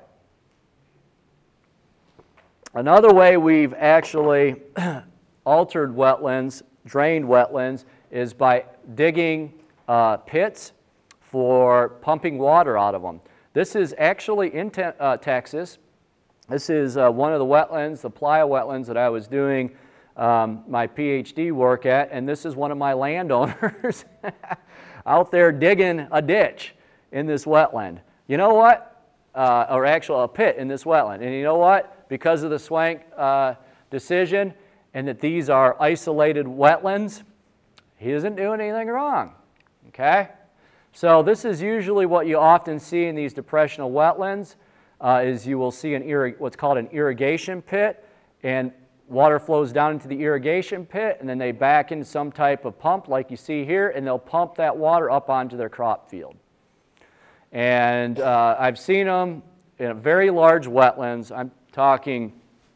Another way we've actually altered wetlands, drained wetlands, is by digging pits for pumping water out of them. This is actually in Texas. This is one of the wetlands, the Playa wetlands that I was doing my PhD work at, and this is one of my landowners out there digging a ditch in this wetland. You know what? Or actually a pit in this wetland. And you know what? Because of the Swank decision and that these are isolated wetlands, he isn't doing anything wrong. Okay? So this is usually what you often see in these depressional wetlands, is you will see what's called an irrigation pit, and water flows down into the irrigation pit, and then they back into some type of pump like you see here, and they'll pump that water up onto their crop field. And I've seen them in very large wetlands. I'm talking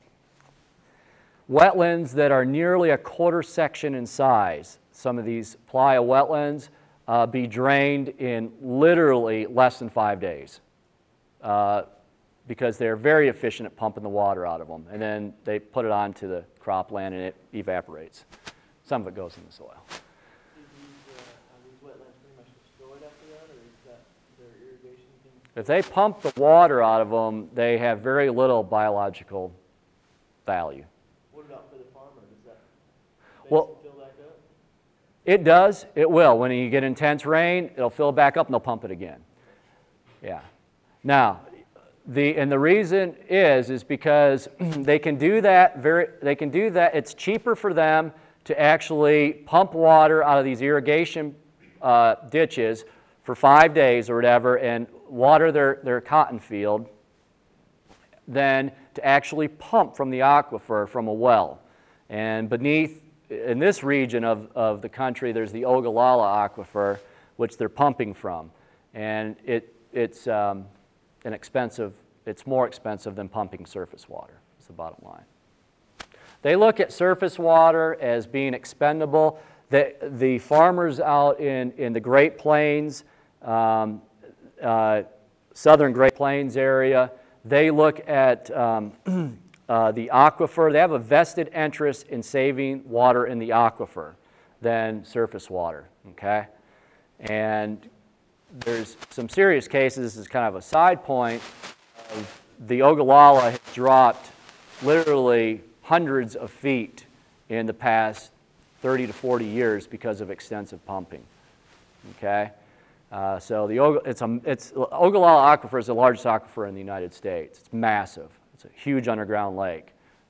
wetlands that are nearly a quarter section in size. Some of these Playa wetlands be drained in literally less than 5 days. Because they're very efficient at pumping the water out of them. And then they put it onto the cropland and it evaporates. Some of it goes in the soil. Are these wetlands pretty much destroyed after that, or is that their irrigation thing? If they pump the water out of them, they have very little biological value. What about for the farmer? Does that Well, fill back up? It does. It will. When you get intense rain, it'll fill back up and they'll pump it again. Yeah. Now, the reason is because they can do that. It's cheaper for them to actually pump water out of these irrigation ditches for 5 days or whatever and water their cotton field than to actually pump from the aquifer from a well. And beneath, in this region of the country, there's the Ogallala aquifer, which they're pumping from, and it's more expensive than pumping surface water, is the bottom line. They look at surface water as being expendable. The farmers out in the Great Plains, southern Great Plains area, they look at the aquifer. They have a vested interest in saving water in the aquifer than surface water, okay? And there's some serious cases, this is kind of a side point, of the Ogallala has dropped literally hundreds of feet in the past 30 to 40 years because of extensive pumping. Okay? So the Ogallala Aquifer is the largest aquifer in the United States. It's massive. It's a huge underground lake.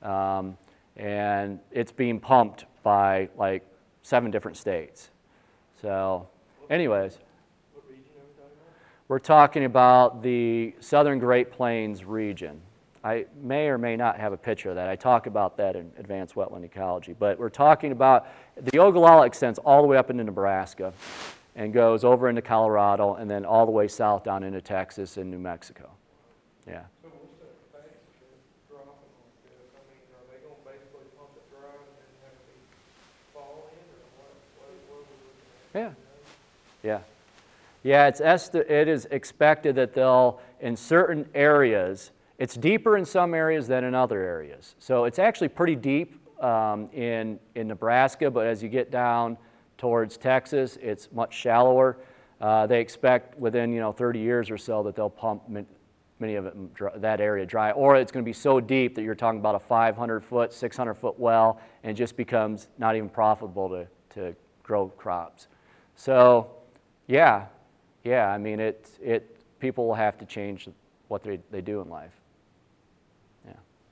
And it's being pumped by like 7 different states. So anyways, What region are we talking about? we're talking about the Southern Great Plains region. I may or may not have a picture of that. I talk about that in Advanced Wetland Ecology. But we're talking about the Ogallala extends all the way up into Nebraska and goes over into Colorado and then all the way south down into Texas and New Mexico. Yeah. So what's that banks that dropping like this? I mean, are they gonna basically pump it dry and then have it fall in, or what are we looking at? Yeah. Yeah, it is expected that they'll, in certain areas, it's deeper in some areas than in other areas. So it's actually pretty deep in Nebraska, but as you get down towards Texas, it's much shallower. They expect within 30 years or so that they'll pump many of it that area dry, or it's going to be so deep that you're talking about a 500-foot, 600-foot well, and it just becomes not even profitable to grow crops. So, yeah, I mean, people will have to change what they do in life. Yeah.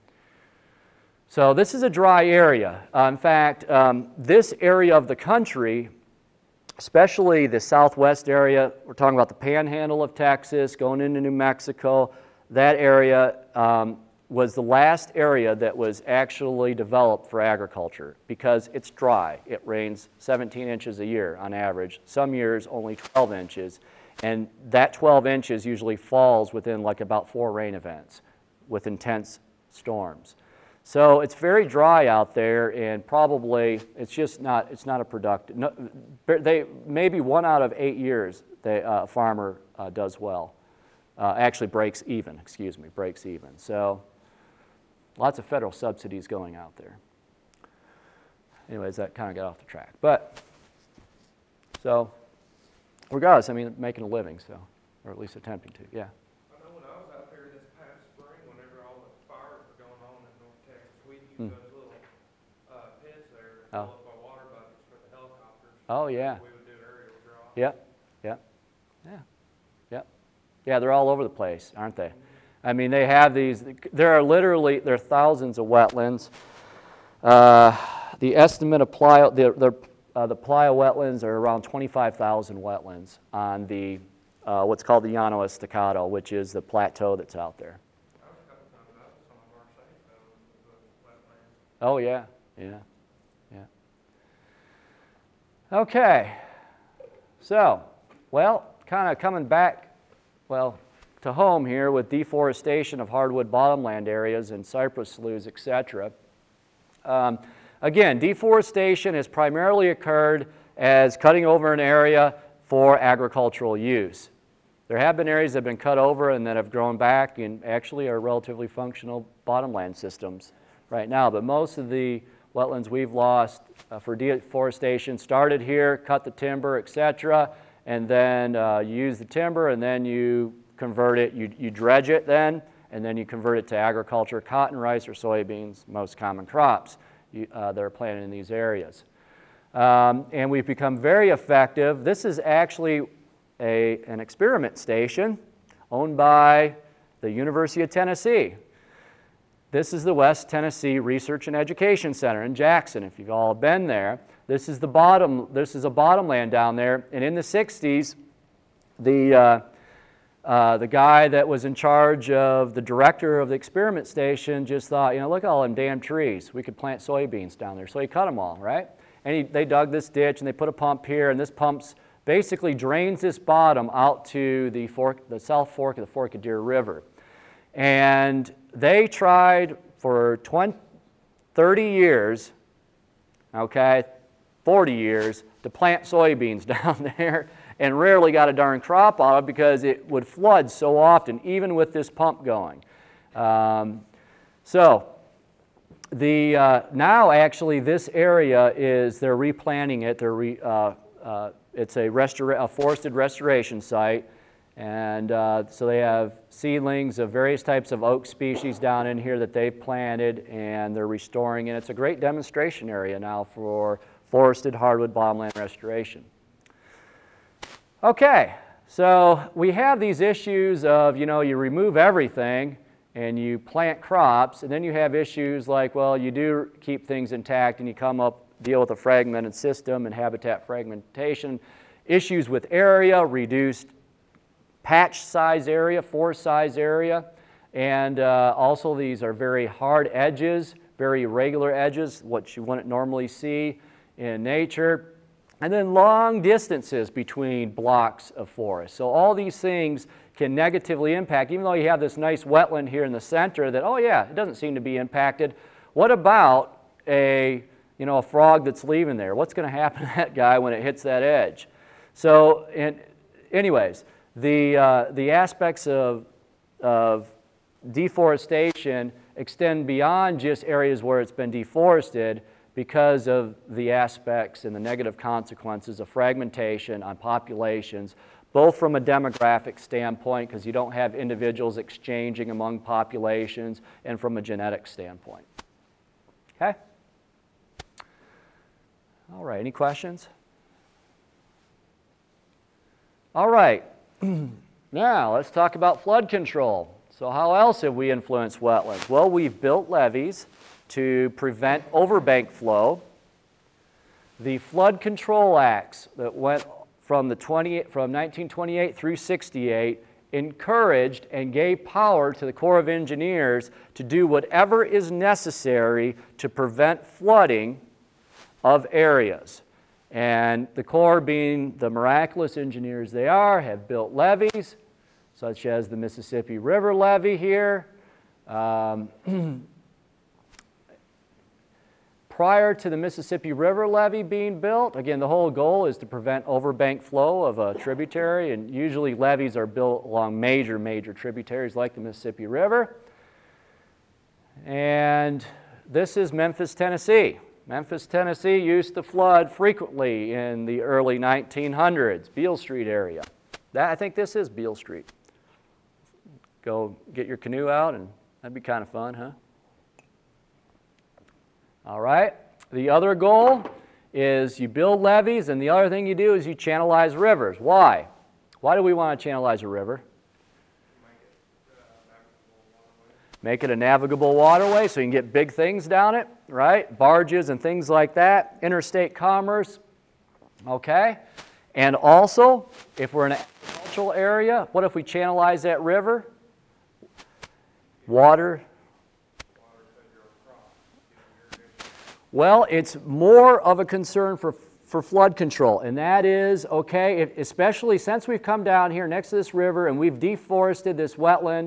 So this is a dry area. In fact, this area of the country, especially the southwest area, we're talking about the panhandle of Texas, going into New Mexico, that area was the last area that was actually developed for agriculture because it's dry. It rains 17 inches a year on average. Some years only 12 inches. And that 12 inches usually falls within like about 4 rain events with intense storms. So it's very dry out there, and probably it's not a productive. No, maybe 1 out of 8 years a farmer does well. Actually breaks even. So lots of federal subsidies going out there. Anyways, that kind of got off the track. But so regardless, I mean, making a living, so, or at least attempting to. Yeah. I know when I was out there this past spring, whenever all the fires were going on in North Texas, we used those little pits there to fill up our water buckets for the helicopters. Oh, yeah. We would do aerial draws. Yeah. Yeah, they're all over the place, aren't they? I mean, they have these, there are thousands of wetlands. The estimate of Playa, the Playa wetlands are around 25,000 wetlands on the, what's called the Llano Estacado, which is the plateau that's out there. I was a couple times out with some of our safe wetlands. Oh, yeah. Okay. So, well, kind of coming back, to home here with deforestation of hardwood bottomland areas and cypress sloughs, etc. Again, deforestation has primarily occurred as cutting over an area for agricultural use. There have been areas that have been cut over and that have grown back and actually are relatively functional bottomland systems right now. But most of the wetlands we've lost for deforestation started here, cut the timber, etc., and then you use the timber and then you convert it, you dredge it then, and then you convert it to agriculture, cotton, rice, or soybeans, most common crops that are planted in these areas. And we've become very effective. This is actually an experiment station owned by the University of Tennessee. This is the West Tennessee Research and Education Center in Jackson, if you've all been there. This is a bottomland down there, and in the 60s, the guy that was in charge of the director of the experiment station just thought, look at all them damn trees. We could plant soybeans down there. So he cut them all, right? And they dug this ditch, and they put a pump here, and this pump basically drains this bottom out to the South Fork of the Forked Deer River. And they tried for 30 years, 40 years, to plant soybeans down there, and rarely got a darn crop out of it because it would flood so often, even with this pump going. Now actually this area they're replanting it. It's a forested restoration site, And so they have seedlings of various types of oak species down in here that they've planted, and they're restoring. And it's a great demonstration area now for forested hardwood bottomland restoration. Okay, so we have these issues of, you remove everything and you plant crops, and then you have issues like, well, you do keep things intact and you deal with a fragmented system and habitat fragmentation, issues with area, reduced patch size area, forest size area, and also these are very hard edges, very irregular edges, what you wouldn't normally see in nature, and then long distances between blocks of forest. So all these things can negatively impact, even though you have this nice wetland here in the center that, oh yeah, it doesn't seem to be impacted. What about a frog that's leaving there? What's going to happen to that guy when it hits that edge? So, anyways, the aspects of deforestation extend beyond just areas where it's been deforested because of the aspects and the negative consequences of fragmentation on populations, both from a demographic standpoint, because you don't have individuals exchanging among populations, and from a genetic standpoint. Okay? All right, any questions? All right, now let's talk about flood control. So how else have we influenced wetlands? Well, we've built levees to prevent overbank flow. The flood control acts that went from 1928 through 68 encouraged and gave power to the Corps of Engineers to do whatever is necessary to prevent flooding of areas. And the Corps, being the miraculous engineers they are, have built levees, such as the Mississippi River levee here. Prior to the Mississippi River levee being built, again, the whole goal is to prevent overbank flow of a tributary, and usually levees are built along major tributaries like the Mississippi River. And this is Memphis, Tennessee. Memphis, Tennessee used to flood frequently in the early 1900s, Beale Street area. I think this is Beale Street. Go get your canoe out, and that'd be kind of fun, huh? All right, the other goal is you build levees, and the other thing you do is you channelize rivers. Why? Why do we want to channelize a river? Make it a navigable waterway so you can get big things down it, right? Barges and things like that, interstate commerce, okay? And also, if we're in an agricultural area, what if we channelize that river? Water. Well, it's more of a concern for flood control, and that is, okay, especially since we've come down here next to this river and we've deforested this wetland,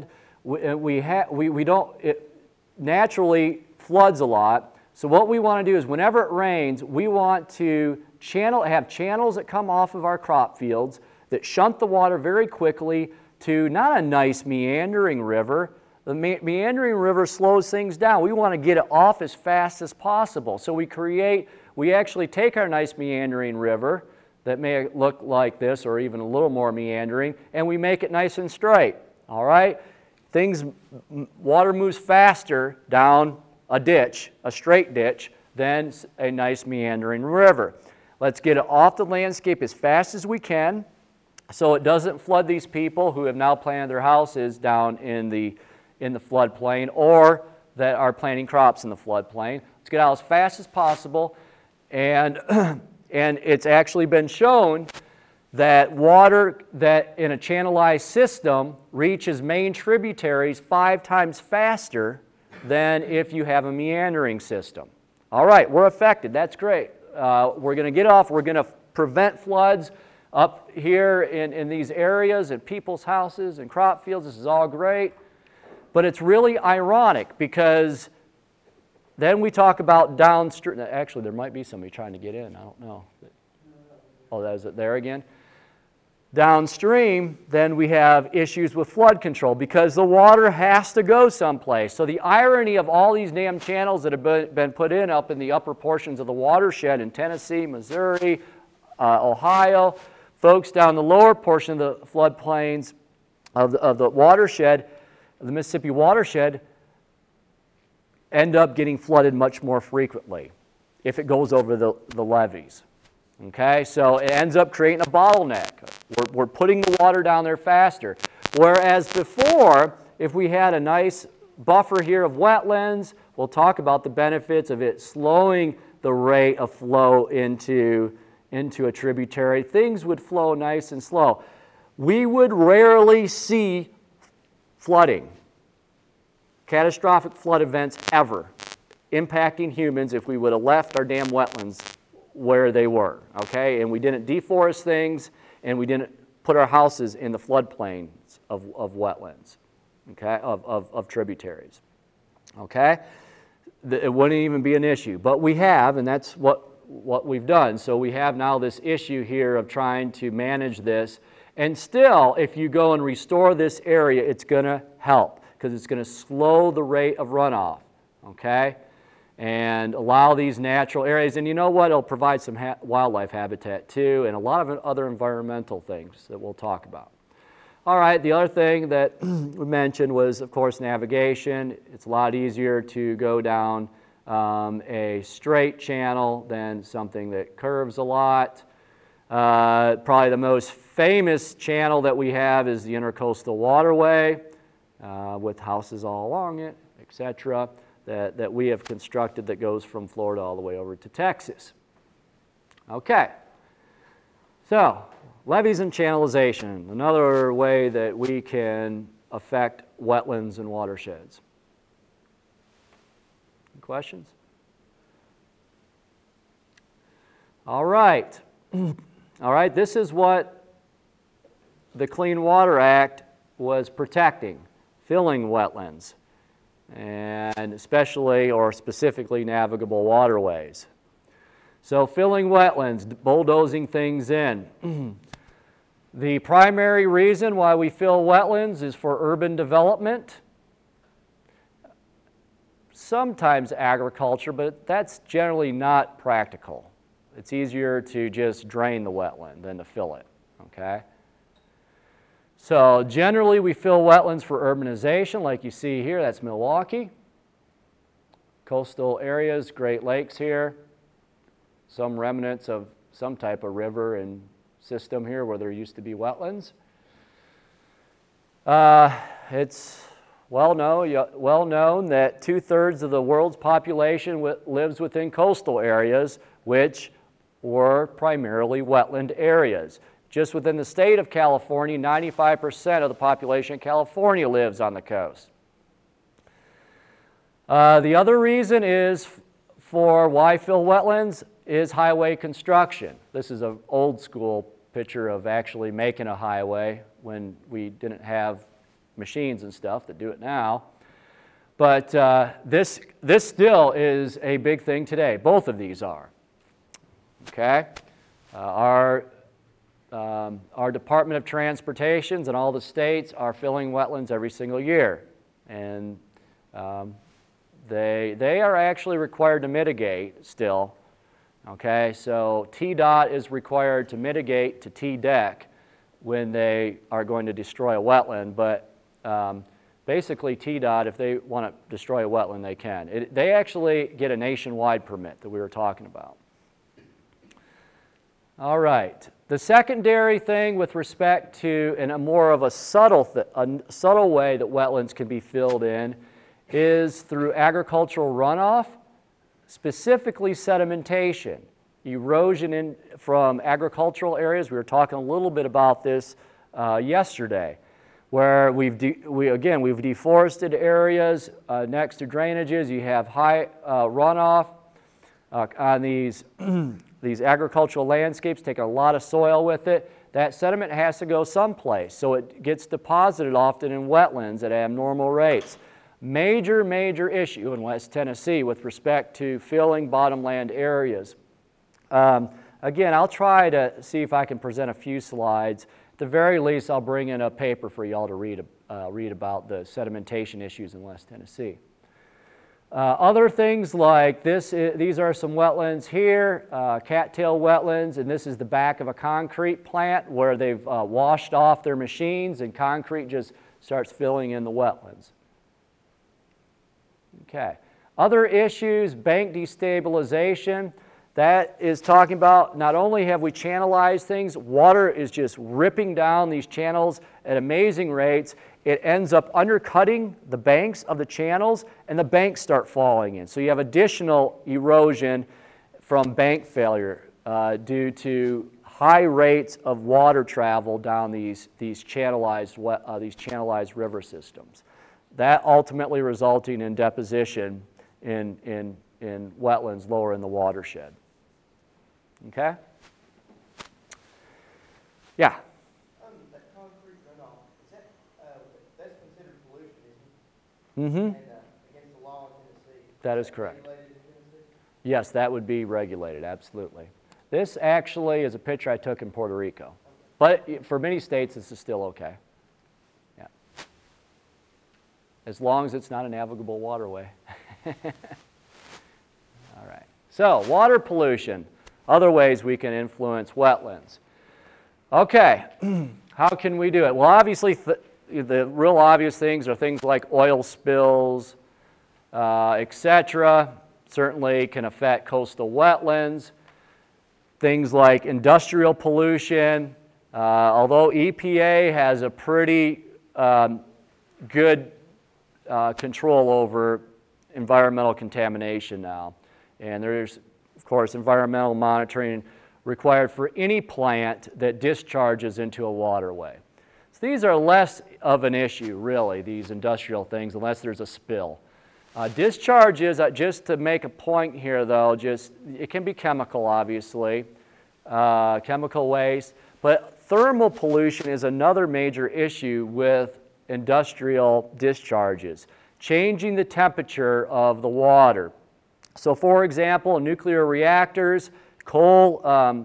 it naturally floods a lot. So what we want to do is whenever it rains, we want to have channels that come off of our crop fields that shunt the water very quickly to not a nice meandering river. The meandering river slows things down. We want to get it off as fast as possible. So we actually take our nice meandering river that may look like this or even a little more meandering, and we make it nice and straight. All right? Water moves faster down a ditch, a straight ditch, than a nice meandering river. Let's get it off the landscape as fast as we can so it doesn't flood these people who have now planted their houses down in the floodplain or that are planting crops in the floodplain. Let's get out as fast as possible, and it's actually been shown that water that in a channelized system reaches main tributaries 5 times faster than if you have a meandering system. All right, we're affected. That's great. We're going to get off. We're going to prevent floods up here in these areas, at people's houses and crop fields. This is all great. But it's really ironic because then we talk about downstream. Actually, there might be somebody trying to get in. I don't know. Oh, is it there again? Downstream, then we have issues with flood control because the water has to go someplace. So the irony of all these damn channels that have been put in up in the upper portions of the watershed in Tennessee, Missouri, Ohio, folks down the lower portion of the floodplains of the watershed, the Mississippi watershed, end up getting flooded much more frequently if it goes over the levees. Okay, so it ends up creating a bottleneck. We're putting the water down there faster. Whereas before, if we had a nice buffer here of wetlands, we'll talk about the benefits of it slowing the rate of flow into a tributary. Things would flow nice and slow. We would rarely see flooding, catastrophic flood events ever, impacting humans if we would have left our damn wetlands where they were, okay? And we didn't deforest things, and we didn't put our houses in the floodplains of wetlands, okay, of tributaries, okay? It wouldn't even be an issue, but we have, and that's what we've done. So we have now this issue here of trying to manage this, and still, if you go and restore this area, it's going to help, because it's going to slow the rate of runoff, okay? And allow these natural areas. And you know what? It'll provide some wildlife habitat too, and a lot of other environmental things that we'll talk about. All right, the other thing that we mentioned was, of course, navigation. It's a lot easier to go down a straight channel than something that curves a lot. Probably the most famous channel that we have is the Intercoastal Waterway with houses all along it, etc., that we have constructed that goes from Florida all the way over to Texas. Okay, so levees and channelization, another way that we can affect wetlands and watersheds. Questions? All right. All right, this is what the Clean Water Act was protecting, filling wetlands, and especially or specifically navigable waterways. So filling wetlands, bulldozing things in. The primary reason why we fill wetlands is for urban development, sometimes agriculture, but that's generally not practical. It's easier to just drain the wetland than to fill it, okay? So generally we fill wetlands for urbanization, like you see here, that's Milwaukee. Coastal areas, Great Lakes here. Some remnants of some type of river and system here where there used to be wetlands. It's well known that 2/3 of the world's population lives within coastal areas, which were primarily wetland areas. Just within the state of California, 95% of the population in California lives on the coast. The other reason is for why fill wetlands is highway construction. This is an old school picture of actually making a highway when we didn't have machines and stuff that do it now. But this still is a big thing today. Both of these are. Okay? Our Department of Transportations and all the states are filling wetlands every single year. And they are actually required to mitigate still. Okay, so TDOT is required to mitigate to TDEC when they are going to destroy a wetland, but basically TDOT, if they want to destroy a wetland, they can. They actually get a nationwide permit that we were talking about. All right, the secondary thing with respect to, and a more of a subtle way that wetlands can be filled in is through agricultural runoff, specifically sedimentation, erosion from agricultural areas. We were talking a little bit about this yesterday, where we've deforested areas next to drainages. You have high runoff on these these agricultural landscapes, taking a lot of soil with it. That sediment has to go someplace, so it gets deposited often in wetlands at abnormal rates. Major issue in West Tennessee with respect to filling bottomland areas. Again, I'll try to see if I can present a few slides. At the very least, I'll bring in a paper for y'all to read about the sedimentation issues in West Tennessee. Other things like these are some wetlands here, cattail wetlands, and this is the back of a concrete plant where they've washed off their machines and concrete just starts filling in the wetlands. Okay. Other issues, bank destabilization. That is talking about not only have we channelized things, water is just ripping down these channels at amazing rates. It ends up undercutting the banks of the channels, and the banks start falling in. So you have additional erosion from bank failure due to high rates of water travel down these channelized river systems. That ultimately resulting in deposition in wetlands lower in the watershed. Okay? Yeah? That concrete runoff, is that, that's considered pollution, isn't it? Mm-hmm. And, against the law in Tennessee? That is correct. Regulated in Tennessee? Yes, that would be regulated, absolutely. This actually is a picture I took in Puerto Rico. But for many states, this is still okay. Yeah. As long as it's not a navigable waterway. All right. So, water pollution. Other ways we can influence wetlands. Okay. How can we do it? Well, obviously, the real obvious things are things like oil spills, etc. Certainly can affect coastal wetlands. Things like industrial pollution. Although EPA has a pretty good control over environmental contamination now. And there's, of course, environmental monitoring required for any plant that discharges into a waterway. So these are less of an issue, really, these industrial things, unless there's a spill. Discharges, just to make a point here, though, it can be chemical, obviously, chemical waste, but thermal pollution is another major issue with industrial discharges, changing the temperature of the water. So, for example, nuclear reactors, a coal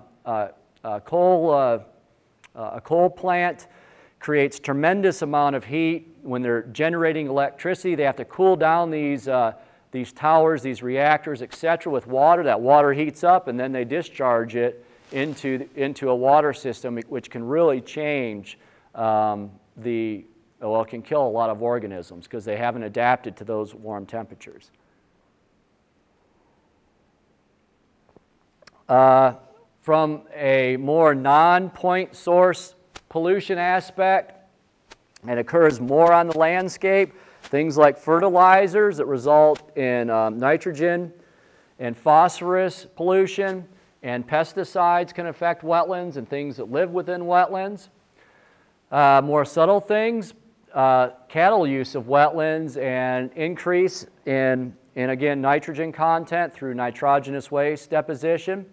plant creates tremendous amount of heat. When they're generating electricity, they have to cool down these towers, these reactors, etc., with water. That water heats up, and then they discharge it into a water system, which can really change it can kill a lot of organisms because they haven't adapted to those warm temperatures. From a more non-point source pollution aspect, it occurs more on the landscape. Things like fertilizers that result in nitrogen and phosphorus pollution, and pesticides can affect wetlands and things that live within wetlands. More subtle things, cattle use of wetlands and increase in again, nitrogen content through nitrogenous waste deposition.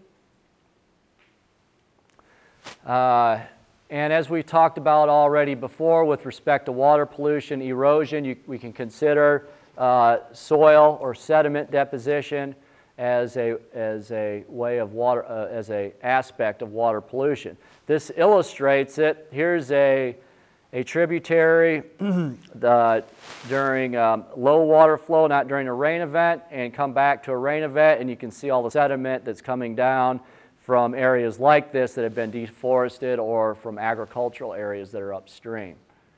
And as we talked about already before with respect to water pollution, erosion, we can consider soil or sediment deposition as a way of water, as a aspect of water pollution. This illustrates it. Here's a tributary during low water flow, not during a rain event, and come back to a rain event, and you can see all the sediment that's coming down from areas like this that have been deforested or from agricultural areas that are upstream.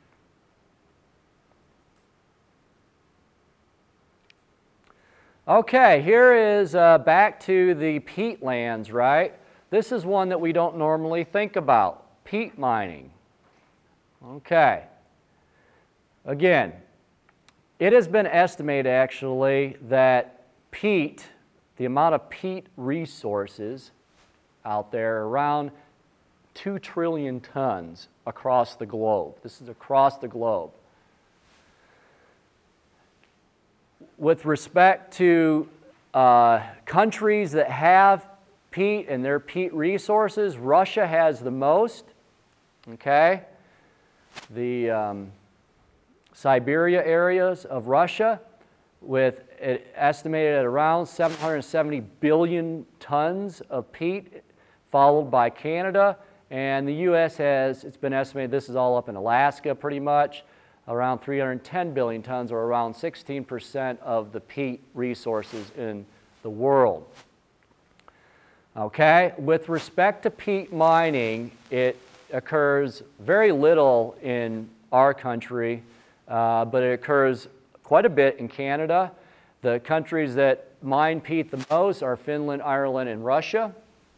Okay, here is back to the peatlands, right? This is one that we don't normally think about, peat mining. Okay. Again, it has been estimated actually that peat, the amount of peat resources out there, around 2 trillion tons across the globe. This is across the globe. With respect to countries that have peat and their peat resources, Russia has the most, okay? The Siberia areas of Russia, with it estimated at around 770 billion tons of peat, followed by Canada, and the U.S. has, it's been estimated, this is all up in Alaska pretty much, around 310 billion tons, or around 16% of the peat resources in the world. Okay, with respect to peat mining, it occurs very little in our country, but it occurs quite a bit in Canada. The countries that mine peat the most are Finland, Ireland, and Russia.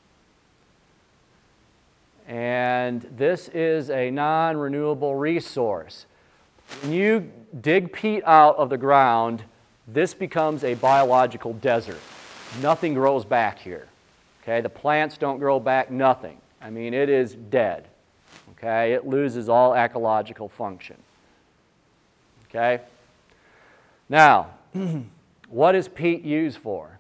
And this is a non-renewable resource. When you dig peat out of the ground, this becomes a biological desert. Nothing grows back here. Okay, the plants don't grow back, nothing. I mean, it is dead. Okay, it loses all ecological function. Okay? Now, what is peat used for?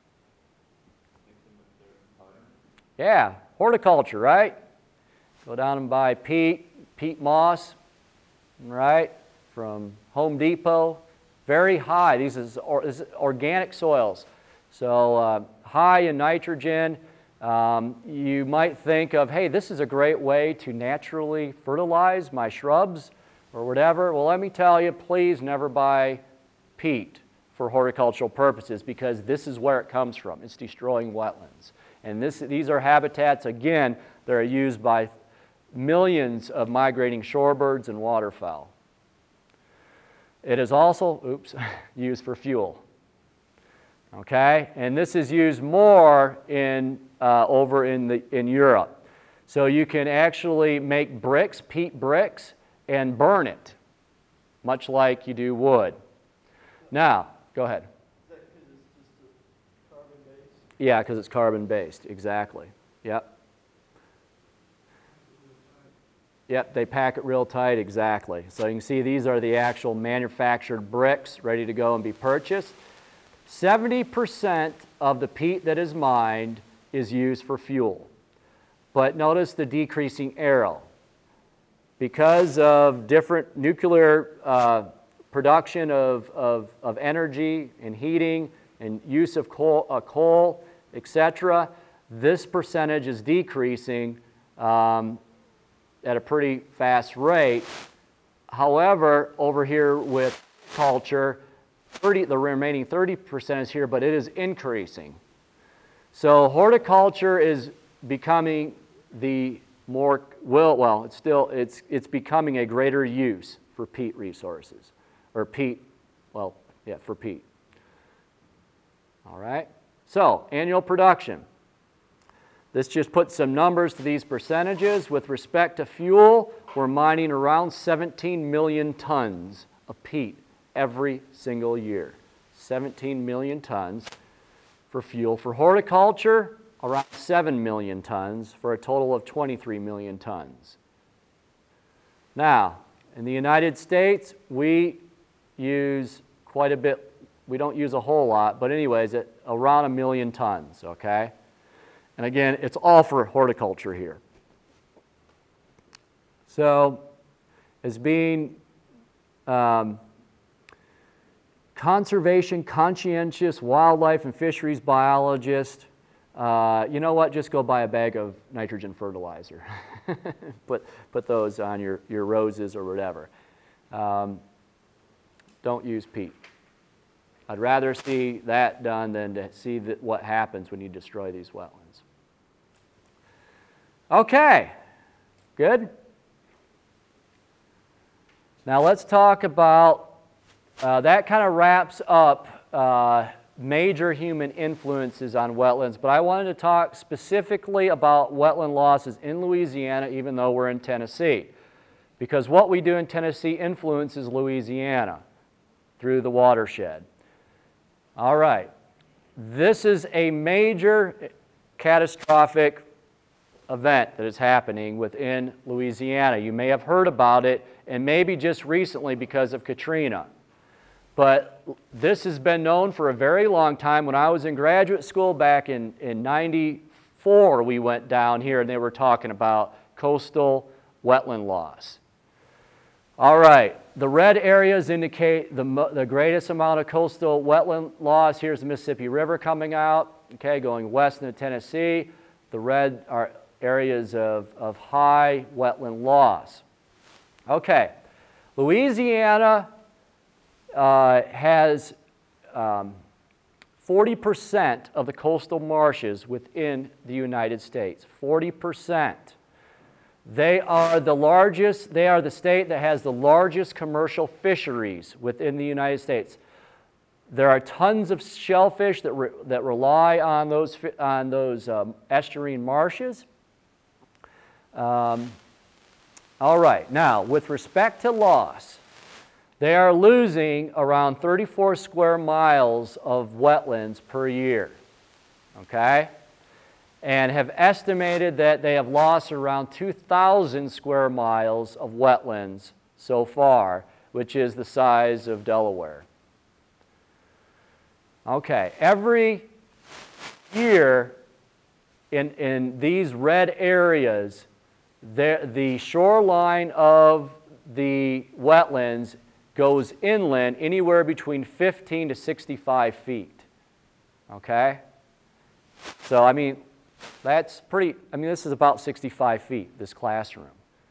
Yeah, horticulture, right? Go down and buy peat moss, right, from Home Depot. Very high. This is organic soils. So high in nitrogen. You might think of, hey, this is a great way to naturally fertilize my shrubs or whatever. Well, let me tell you, please never buy peat for horticultural purposes, because this is where it comes from. It's destroying wetlands. And these are habitats, again, that are used by millions of migrating shorebirds and waterfowl. It is also, used for fuel. Okay, and this is used more over in Europe. So you can actually make bricks, peat bricks, and burn it, much like you do wood. Now, go ahead. Is that because it's just carbon-based? Yeah, because it's carbon-based, exactly. Yep. Yep, they pack it real tight, exactly. So you can see these are the actual manufactured bricks ready to go and be purchased. 70% of the peat that is mined is used for fuel. But notice the decreasing arrow. Because of different nuclear production of energy and heating and use of coal, etc., this percentage is decreasing at a pretty fast rate. However, over here with culture, the remaining 30% is here, but it is increasing. So horticulture is becoming the more, it's becoming a greater use for peat resources, or peat, for peat. All right, so annual production. This just puts some numbers to these percentages. With respect to fuel, we're mining around 17 million tons of peat every single year. 17 million tons for fuel. For horticulture, around 7 million tons for a total of 23 million tons. Now, in the United States, we use quite a bit. We don't use a whole lot, but anyways, around 1 million tons, okay? And again, it's all for horticulture here. So, as being conservation, conscientious wildlife and fisheries biologist, you know what? Just go buy a bag of nitrogen fertilizer. put those on your roses or whatever. Don't use peat. I'd rather see that done than to see what happens when you destroy these wetlands. Okay, good. Now let's talk about, that kind of wraps up major human influences on wetlands, but I wanted to talk specifically about wetland losses in Louisiana, even though we're in Tennessee. Because what we do in Tennessee influences Louisiana through the watershed. All right, this is a major catastrophic event that is happening within Louisiana. You may have heard about it, and maybe just recently because of Katrina. But this has been known for a very long time. When I was in graduate school back in 94, we went down here and they were talking about coastal wetland loss. All right, the red areas indicate the greatest amount of coastal wetland loss. Here's the Mississippi River coming out, okay, going west into Tennessee. The red are areas of high wetland loss. Okay, Louisiana has 40% of the coastal marshes within the United States. 40%. They are the state that has the largest commercial fisheries within the United States. There are tons of shellfish that rely on those estuarine marshes. All right, now with respect to loss, they are losing around 34 square miles of wetlands per year, okay? And have estimated that they have lost around 2,000 square miles of wetlands so far, which is the size of Delaware. Okay, every year in these red areas, the shoreline of the wetlands goes inland anywhere between 15 to 65 feet. Okay? So, I mean, that's pretty, this is about 65 feet, this classroom.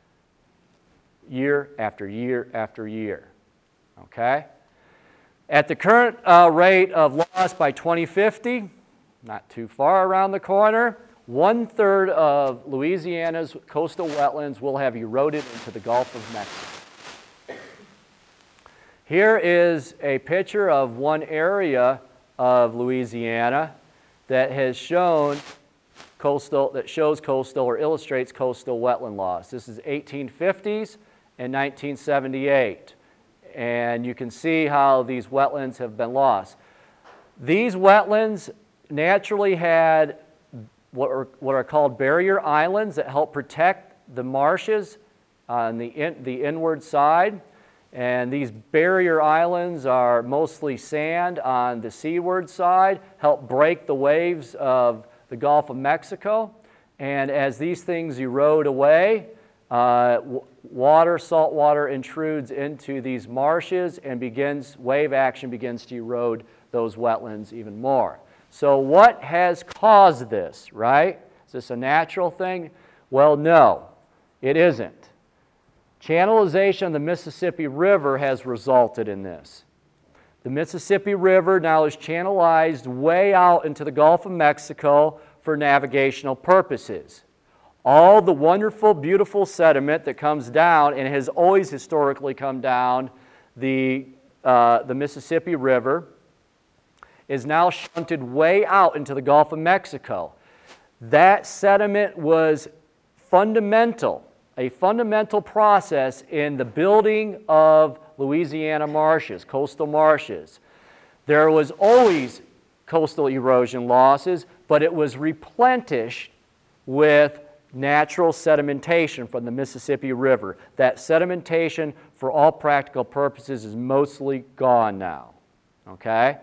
Year after year after year. Okay? At the current rate of loss by 2050, not too far around the corner, 1/3 of Louisiana's coastal wetlands will have eroded into the Gulf of Mexico. Here is a picture of one area of Louisiana that has shown that shows coastal or illustrates coastal wetland loss. This is 1850s and 1978. And you can see how these wetlands have been lost. These wetlands naturally had what are called barrier islands that help protect the marshes on the inward side. And these barrier islands are mostly sand on the seaward side, help break the waves of the Gulf of Mexico. And as these things erode away, salt water intrudes into these marshes and wave action begins to erode those wetlands even more. So what has caused this, right? Is this a natural thing? Well, no, it isn't. Channelization of the Mississippi River has resulted in this. The Mississippi River now is channelized way out into the Gulf of Mexico for navigational purposes. All the wonderful, beautiful sediment that comes down and has always historically come down the Mississippi River is now shunted way out into the Gulf of Mexico. That sediment was a fundamental process in the building of Louisiana marshes, coastal marshes. There was always coastal erosion losses, but it was replenished with natural sedimentation from the Mississippi River. That sedimentation, for all practical purposes, is mostly gone now. Okay?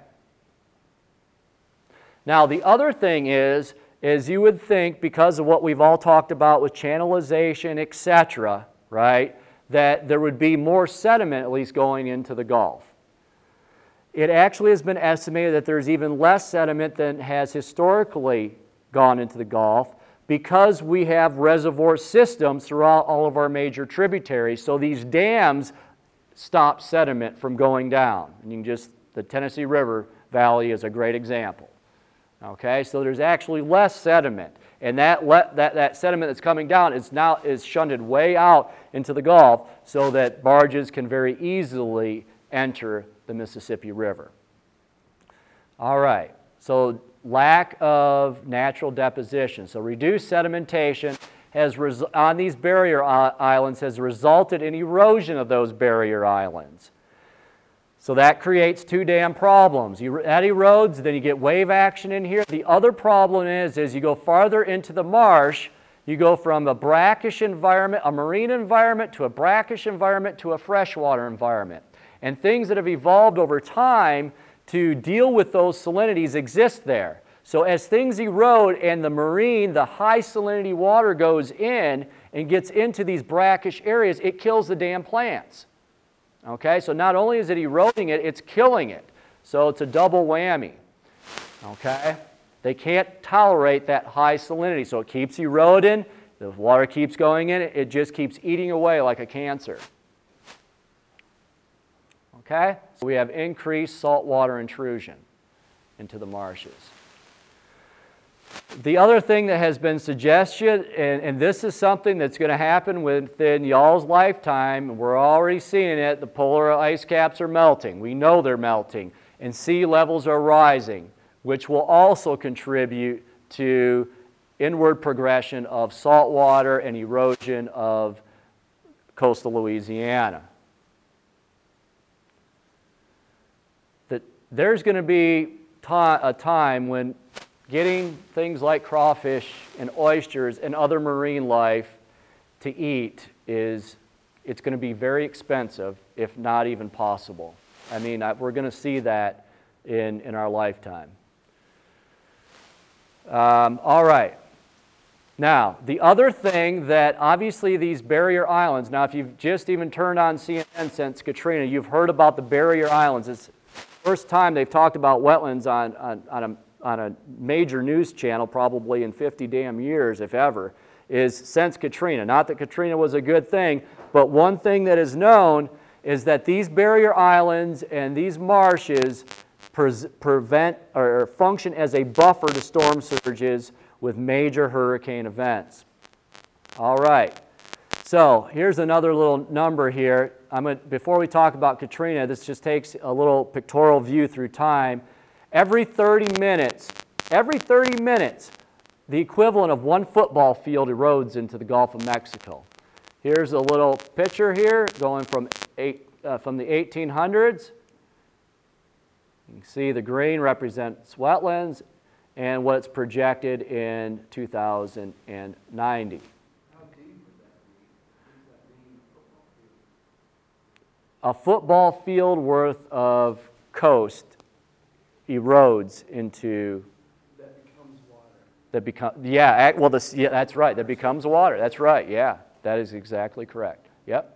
Now, the other thing is you would think, because of what we've all talked about with channelization, etc., right, that there would be more sediment at least going into the Gulf. It actually has been estimated that there's even less sediment than has historically gone into the Gulf because we have reservoir systems throughout all of our major tributaries. So these dams stop sediment from going down. And the Tennessee River Valley is a great example. Okay, so there's actually less sediment, and that sediment that's coming down is shunted way out into the Gulf so that barges can very easily enter the Mississippi River. All right, so lack of natural deposition. So reduced sedimentation on these barrier islands has resulted in erosion of those barrier islands. So that creates two dam problems. That erodes, then you get wave action in here. The other problem is as you go farther into the marsh, you go from a brackish environment, a marine environment, to a brackish environment, to a freshwater environment. And things that have evolved over time to deal with those salinities exist there. So as things erode and the high salinity water goes in and gets into these brackish areas, it kills the dam plants. Okay, so not only is it eroding it, it's killing it. So it's a double whammy. Okay? They can't tolerate that high salinity, so it keeps eroding, the water keeps going in, it just keeps eating away like a cancer. Okay? So we have increased saltwater intrusion into the marshes. The other thing that has been suggested, and this is something that's going to happen within y'all's lifetime, and we're already seeing it, the polar ice caps are melting. We know they're melting. And sea levels are rising, which will also contribute to inward progression of saltwater and erosion of coastal Louisiana. There's going to be a time when getting things like crawfish and oysters and other marine life to eat it's going to be very expensive, if not even possible. I mean, we're going to see that in our lifetime. All right. Now, the other thing that obviously these barrier islands, now if you've just even turned on CNN since Katrina, you've heard about the barrier islands. It's the first time they've talked about wetlands on a major news channel, probably in 50 damn years, if ever, is since Katrina. Not that Katrina was a good thing, but one thing that is known is that these barrier islands and these marshes prevent or function as a buffer to storm surges with major hurricane events. All right, so here's another little number here. Before we talk about Katrina, this just takes a little pictorial view through time. Every 30 minutes, the equivalent of one football field erodes into the Gulf of Mexico. Here's a little picture here going from the 1800s. You can see the green represents wetlands and what's projected in 2090. How deep would that be? What does that mean, A football field worth of coast erodes into. That becomes water. That's right. That becomes water. That's right. Yeah, that is exactly correct. Yep.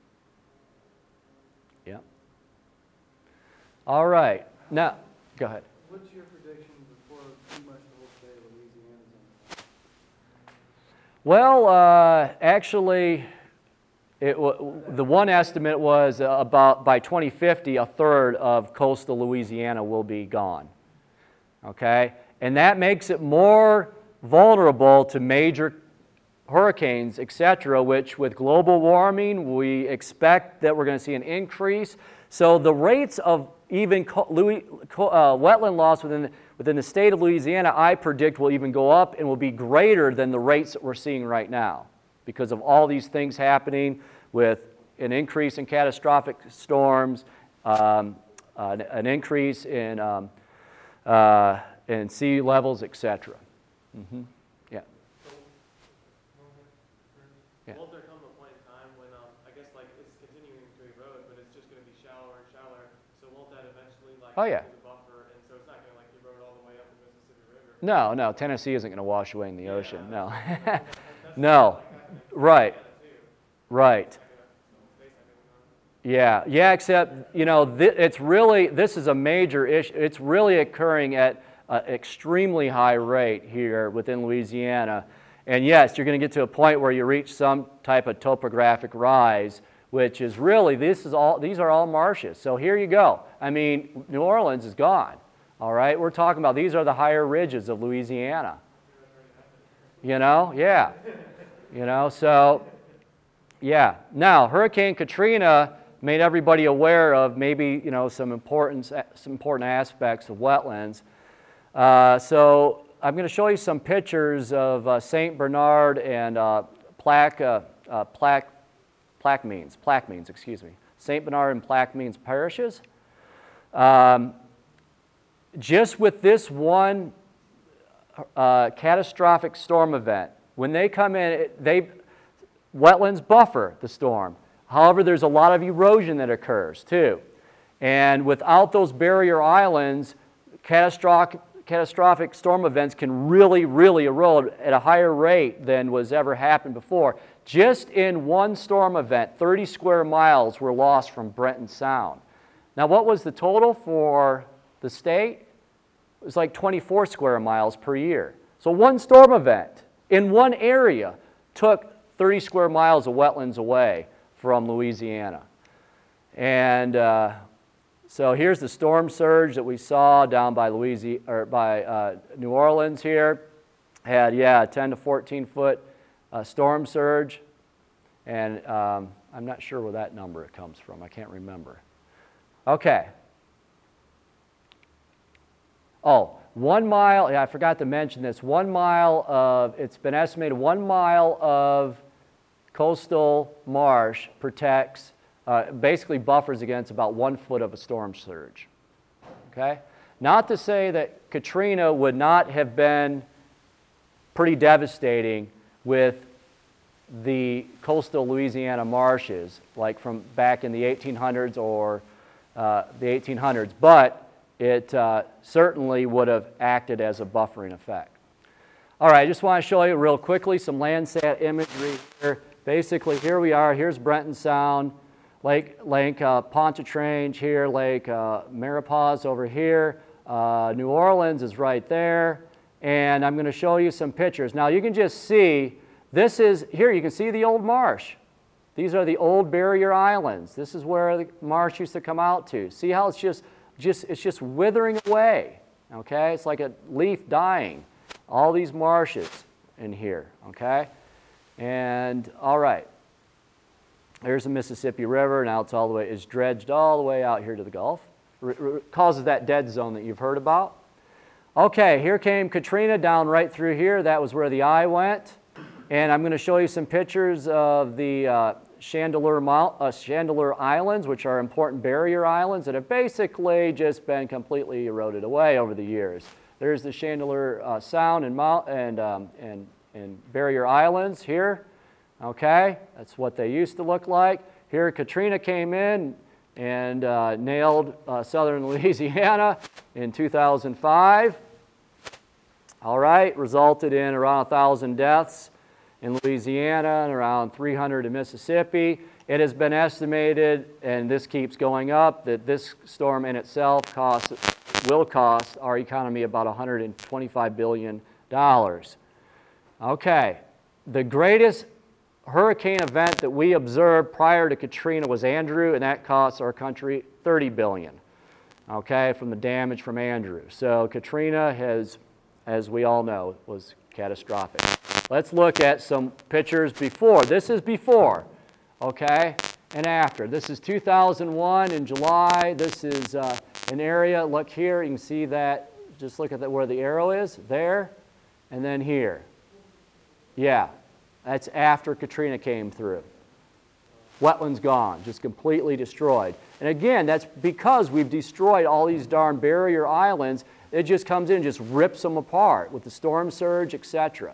Yep. All right. Now, go ahead. What's your prediction before pretty much the whole state of Louisiana is on? Well, actually, the one estimate was about by 2050, a third of coastal Louisiana will be gone. Okay? And that makes it more vulnerable to major hurricanes, etc., which with global warming, we expect that we're going to see an increase. So the rates of even wetland loss within the state of Louisiana, I predict will even go up and will be greater than the rates that we're seeing right now because of all these things happening with an increase in catastrophic storms, an increase in sea levels, etc. Mm-hmm. Yeah. Yeah. Won't there come a point in time when, I guess, like, it's continuing to erode, but it's just going to be shallower and shallower, so won't that eventually, like, Oh, yeah. be the buffer, and so it's not going to, like, erode all the way up the Mississippi River? No, Tennessee isn't going to wash away in the ocean. No. That's No. like happening in Right. Louisiana, too. Right. Yeah, except, this is a major issue. It's really occurring at an extremely high rate here within Louisiana. And yes, you're going to get to a point where you reach some type of topographic rise, which is really, these are all marshes. So here you go. I mean, New Orleans is gone. All right, we're talking about these are the higher ridges of Louisiana. Yeah. So, yeah. Now, Hurricane Katrina made everybody aware of maybe, some important aspects of wetlands. So I'm going to show you some pictures of St. Bernard and Plaquemines, St. Bernard and Plaquemines parishes. Just with this one catastrophic storm event, when they come in, wetlands buffer the storm. However, there's a lot of erosion that occurs too. And without those barrier islands, catastrophic storm events can really, really erode at a higher rate than was ever happened before. Just in one storm event, 30 square miles were lost from Brenton Sound. Now, what was the total for the state? It was like 24 square miles per year. So one storm event in one area took 30 square miles of wetlands away from Louisiana. And So here's the storm surge that we saw down by New Orleans here. Had, yeah, a 10 to 14 foot storm surge. And I'm not sure where that number comes from. I can't remember. Okay. Oh, 1 mile, yeah, I forgot to mention this. 1 mile of, it's been estimated 1 mile of coastal marsh protects, basically buffers against about 1 foot of a storm surge. Okay? Not to say that Katrina would not have been pretty devastating with the coastal Louisiana marshes, like from back in the 1800s or the 1800s, but it certainly would have acted as a buffering effect. All right, I just want to show you real quickly some Landsat imagery here. Basically, here we are. Here's Brenton Sound, Lake Pontchartrain here, Lake Maurepas over here. New Orleans is right there. And I'm going to show you some pictures. Now, you can just see, this is, here you can see the old marsh. These are the old barrier islands. This is where the marsh used to come out to. See how it's just withering away, okay? It's like a leaf dying. All these marshes in here, okay? And, all right. There's the Mississippi River. Now it's all the way, it's dredged all the way out here to the Gulf. Causes that dead zone that you've heard about. Okay, here came Katrina down right through here. That was where the eye went. And I'm going to show you some pictures of the Chandeleur Islands, which are important barrier islands that have basically just been completely eroded away over the years. There's the Chandeleur Sound and barrier islands here. Okay, that's what they used to look like. Here Katrina came in and nailed southern Louisiana in 2005. All right, resulted in around 1,000 deaths in Louisiana and around 300 in Mississippi. It has been estimated, and this keeps going up, that this storm in itself will cost our economy about $125 billion. Okay, the greatest hurricane event that we observed prior to Katrina was Andrew, and that cost our country $30 billion, okay, from the damage from Andrew. So Katrina has, as we all know, was catastrophic. Let's look at some pictures before. This is before, okay, and after. This is 2001 in July. This is an area, look here, you can see that, just look at where the arrow is, there, and then here. Yeah, that's after Katrina came through. Wetlands gone, just completely destroyed. And again, that's because we've destroyed all these darn barrier islands. It just comes in and just rips them apart with the storm surge, etc.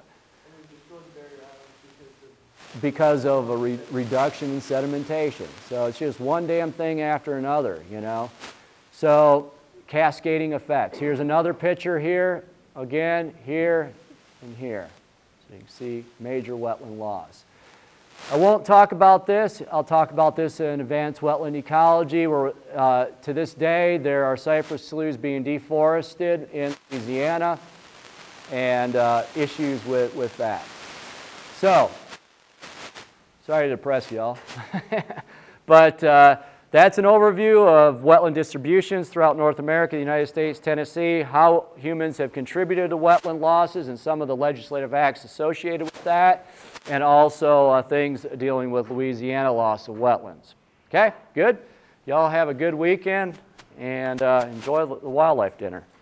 Because of a reduction in sedimentation. So it's just one damn thing after another, you know. So cascading effects. Here's another picture here, again, here, and here. So you can see major wetland loss. I won't talk about this. I'll talk about this in advanced wetland ecology, where to this day there are cypress sloughs being deforested in Louisiana, and issues with that. So, sorry to depress y'all, but that's an overview of wetland distributions throughout North America, the United States, Tennessee, how humans have contributed to wetland losses and some of the legislative acts associated with that, and also things dealing with Louisiana loss of wetlands. Okay, good? Y'all have a good weekend and enjoy the wildlife dinner.